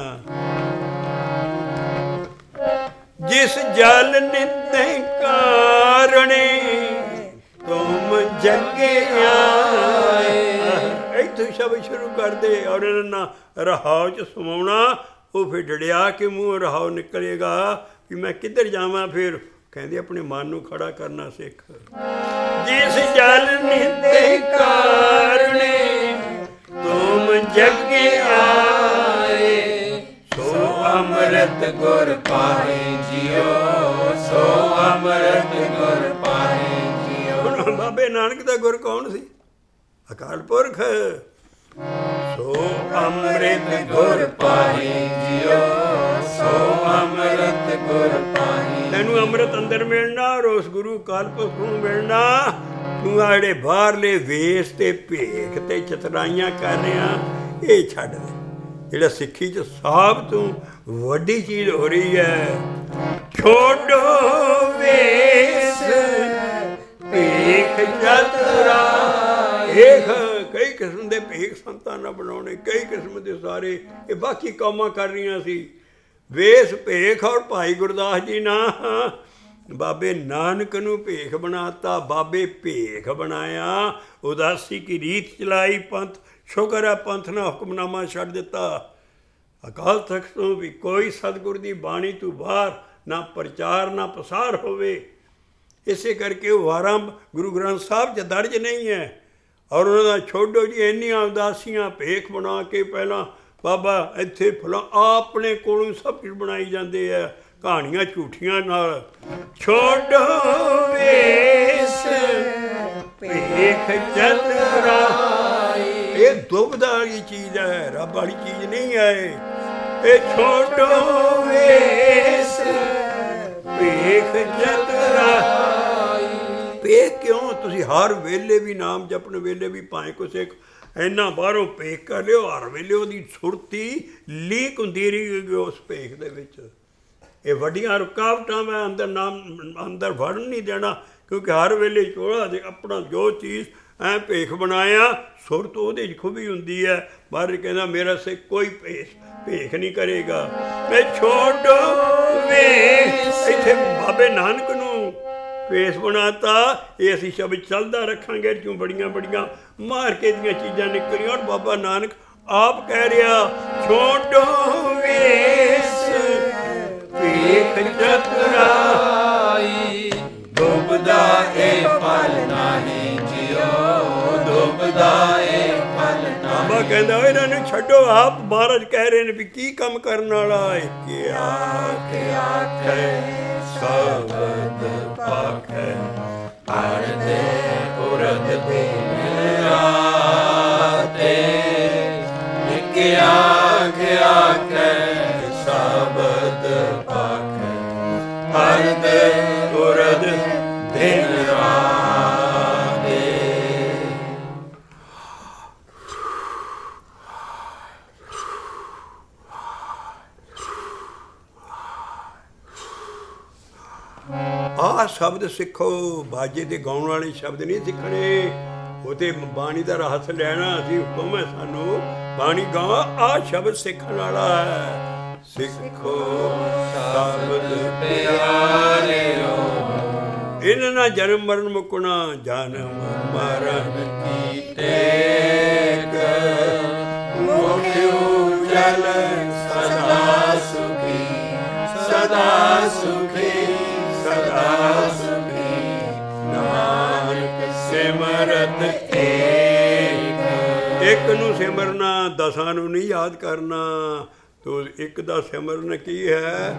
ਜਿਸ ਜਲ ਨਿੱਧੇ ਕਾਰਣੇ ਤੁਮ ਜੱਗੇ ਆਏ। ਇੱਥੋਂ ਸ਼ਬਦ ਸ਼ੁਰੂ ਕਰਦੇ ਔਰ ਇਹਨਾਂ ਰਹਾਉ 'ਚ ਸਮਾਉਣਾ। ਉਹ ਫਿਰ ਡੜਿਆ ਕਿ ਮੂੰਹ ਰਹਾਉ ਨਿਕਲੇਗਾ ਕਿ ਮੈਂ ਕਿੱਧਰ ਜਾਵਾਂ। ਫਿਰ ਕਹਿੰਦੇ ਆਪਣੇ ਮਨ ਨੂੰ ਖੜਾ ਕਰਨਾ ਸਿੱਖ। ਜਿਸ ਜਲ ਨਿੱਧੇ ਕਾਰਣੇ ਤੁਮ ਜੱਗੇ ਆਏ, ਸੋ ਅੰਮ੍ਰਿਤ ਗੁਰ ਪਾਹੇ ਜਿਉ, ਸੋ ਅੰਮ੍ਰਿਤ ਗੁਰ ਪਾਹੇ ਜਿਉ। ਬਾਬੇ ਨਾਨਕ ਦਾ ਗੁਰ ਕੌਣ ਸੀ? ਅਕਾਲ ਪੁਰਖ। ਸੋ ਅੰਮ੍ਰਿਤ ਗੁਰ ਪਾਹੇ ਜਿਉ, ਸੋ ਅੰਮ੍ਰਿਤ ਗੁਰ ਪਾਹੇ। ਤੈਨੂੰ ਅੰਮ੍ਰਿਤ ਅੰਦਰ ਮਿਲਣਾ ਔਰ ਉਸ ਗੁਰੂ ਅਕਾਲ ਪੁਰਖ ਨੂੰ ਮਿਲਣਾ। ਤੂੰ ਆ ਜਿਹੜੇ ਬਾਹਰਲੇ ਵੇਸ ਤੇ ਭੇਖ ਤੇ ਚਤਰਾਈਆਂ ਕਰ ਰਿਹਾ, ਇਹ ਛੱਡ ਦੇ। ਜਿਹੜਾ ਸਿੱਖੀ 'ਚ ਸਭ ਤੋਂ ਵੱਡੀ ਚੀਜ਼ ਹੋ ਰਹੀ ਹੈ, ਛੋੜੋ ਵੇਸ ਭੇਖ ਚਤਰਾ। ਕਈ ਕਿਸਮ ਦੇ ਭੇਖ ਸੰਤਾਂ ਨਾਲ ਬਣਾਉਣੇ, ਕਈ ਕਿਸਮ ਦੇ ਸਾਰੇ ਇਹ ਬਾਕੀ ਕੌਮਾਂ ਕਰ ਰਹੀਆਂ ਸੀ। ਵੇਸ ਭੇਖ ਔਰ ਭਾਈ ਗੁਰਦਾਸ ਜੀ ਨਾ ਬਾਬੇ ਨਾਨਕ ਨੂੰ ਭੇਖ ਬਣਾਤਾ, ਬਾਬੇ ਭੇਖ ਬਣਾਇਆ। ਉਦਾਸੀ ਕੀ ਰੀਤ ਚਲਾਈ ਪੰਥ। ਸ਼ੁਕਰ ਹੈ ਪੰਥ ਨੇ ਹੁਕਮਨਾਮਾ ਛੱਡ ਦਿੱਤਾ। ਅਕਾਲ ਤਖਤ ਤੋਂ ਵੀ ਕੋਈ ਸਤਿਗੁਰ ਦੀ ਬਾਣੀ ਤੋਂ ਬਾਹਰ ਨਾ ਪ੍ਰਚਾਰ ਨਾ ਪ੍ਰਸਾਰ ਹੋਵੇ। ਇਸੇ ਕਰਕੇ ਉਹ ਵਾਰਾਂ ਗੁਰੂ ਗ੍ਰੰਥ ਸਾਹਿਬ 'ਚ ਦਰਜ ਨਹੀਂ ਹੈ। ਔਰ ਉਹਨਾਂ ਦਾ ਛੋਡੋ ਜੀ ਇੰਨੀਆਂ ਉਦਾਸੀਆਂ ਭੇਖ ਬਣਾ ਕੇ ਪਹਿਲਾਂ ਬਾਬਾ ਇੱਥੇ ਫਲਾ ਆਪਣੇ ਕੋਲੋਂ ਸਭ ਕੁਝ ਬਣਾਈ ਜਾਂਦੇ ਆ, ਕਹਾਣੀਆਂ ਝੂਠੀਆਂ ਨਾਲ। ਛੋਡੋ ਵੇਸ ਭੇਖ ਚਤਰਾ। ਇਹ ਦੁਬਦਾ ਵਾਲੀ ਚੀਜ਼ ਹੈ, ਰੱਬ ਵਾਲੀ ਚੀਜ਼ ਨਹੀਂ ਹੈ। ਇਹ ਛੋਡੋ ਵੇਸ ਭੇਖ ਚਤਰਾ। ਭੇਖ ਕਿਉਂ? ਤੁਸੀਂ ਹਰ ਵੇਲੇ ਵੀ ਨਾਮ ਜਪਣ ਵੇਲੇ ਵੀ ਭਾਵੇਂ ਕੁਛ ਇੱਕ ਇੰਨਾ ਬਾਹਰੋਂ ਭੇਖ ਕਰ ਲਿਓ, ਹਰ ਵੇਲੇ ਉਹਦੀ ਸੁਰਤੀ ਲੀਕ ਹੁੰਦੀ ਰਹੀ ਉਸ ਭੇਖ ਦੇ ਵਿੱਚ। ਇਹ ਵੱਡੀਆਂ ਰੁਕਾਵਟਾਂ ਮੈਂ ਅੰਦਰ ਵੜਨ ਨਹੀਂ ਦੇਣਾ, ਕਿਉਂਕਿ ਹਰ ਵੇਲੇ ਚੋਲਾ ਦੇ ਆਪਣਾ ਜੋ ਚੀਜ਼ ਐਂ ਭੇਖ ਬਣਾਇਆ, ਸੁਰਤ ਉਹਦੇ 'ਚ ਖੁੱਬੀ ਹੁੰਦੀ ਹੈ। ਬਾਹਰ ਕਹਿੰਦਾ ਮੇਰਾ ਸੇ ਕੋਈ ਭੇਖ ਨਹੀਂ ਕਰੇਗਾ। ਮੈਂ ਛੋਡੋ ਵੇਸ, ਇੱਥੇ ਬਾਬੇ ਨਾਨਕ ਨੂੰ ਭੇਸ ਬਣਾਤਾ। ਇਹ ਅਸੀਂ ਸ਼ਬਦ ਚੱਲਦਾ ਰੱਖਾਂਗੇ। ਕਿਉਂ ਬੜੀਆਂ ਬੜੀਆਂ ਮਾਰਕੇ ਦੀਆਂ ਚੀਜ਼ਾਂ ਨਿਕਲੀਆਂ ਔਰ ਬਾਬਾ ਨਾਨਕ ਆਪ ਕਹਿ ਰਿਹਾ ਛੋਡੋ ਵੇਸ ਭੇਖ ਚਤਰਾਈ। ਡੁੱਬਦਾ ਇਹ ਫਲ ਨਹੀਂ ਜਿਉ, ਡੁੱਬਦਾ ਇਹ ਫਲ ਨਹੀਂ। ਬਾਬਾ ਕਹਿੰਦਾ ਇਹਨਾਂ ਨੂੰ ਛੱਡੋ। ਆਪ ਮਹਾਰਾਜ ਕਹਿ ਰਹੇ ਨੇ ਵੀ ਕੀ ਕੰਮ ਕਰਨ ਵਾਲਾ ਹੈ। ਕਿ ਆਖੇ ਸਬਦ ਪਾਖੈ ਅਰਦੇ ਉਰਦ ਦੇ ਉਰਦ ਦਿਨ ਰਾਤੇ। ਆਹ ਸ਼ਬਦ ਸਿੱਖੋ, ਬਾਜੇ ਤੇ ਗਾਉਣ ਵਾਲੇ ਸ਼ਬਦ ਨਹੀਂ ਸਿੱਖਣੇ, ਉਹ ਤੇ ਬਾਣੀ ਦਾ ਰਹੱਸ ਲੈਣਾ। ਅਸੀਂ ਹੁਕਮ ਹੈ ਸਾਨੂੰ ਬਾਣੀ ਗਾ, ਆਹ ਸ਼ਬਦ ਸਿੱਖਣ ਵਾਲਾ ਹੈ। ਸਿੱਖੋ ਸ਼ਬਦ ਪਿਆਰਿਓ, ਇਹਨਾਂ ਨਾਲ ਜਨਮ ਮਰਨ ਮੁਕਣਾ, ਜਨਮ ਮਰਨ ਕੀ ਟੇਕ, ਮੁਖ ਉਜਲ ਸਦਾ ਸੁਖੀ, ਸਦਾ ਸੁਖੀ, ਸਦਾ ਸੁਖੀ। ਨਾਨਕ ਸਿਮਰਤ ਏਕ, ਇੱਕ ਨੂੰ ਸਿਮਰਨਾ, 10 ਨੂੰ ਨਹੀਂ ਯਾਦ ਕਰਨਾ। ਤੋ ਇੱਕ ਦਾ ਸਿਮਰਨ ਕੀ ਹੈ?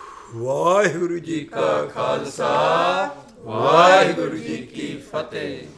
ਵਾਹਿਗੁਰੂ ਜੀ ਕਾ ਖਾਲਸਾ, ਵਾਹਿਗੁਰੂ ਜੀ ਕੀ ਫਤਿਹ।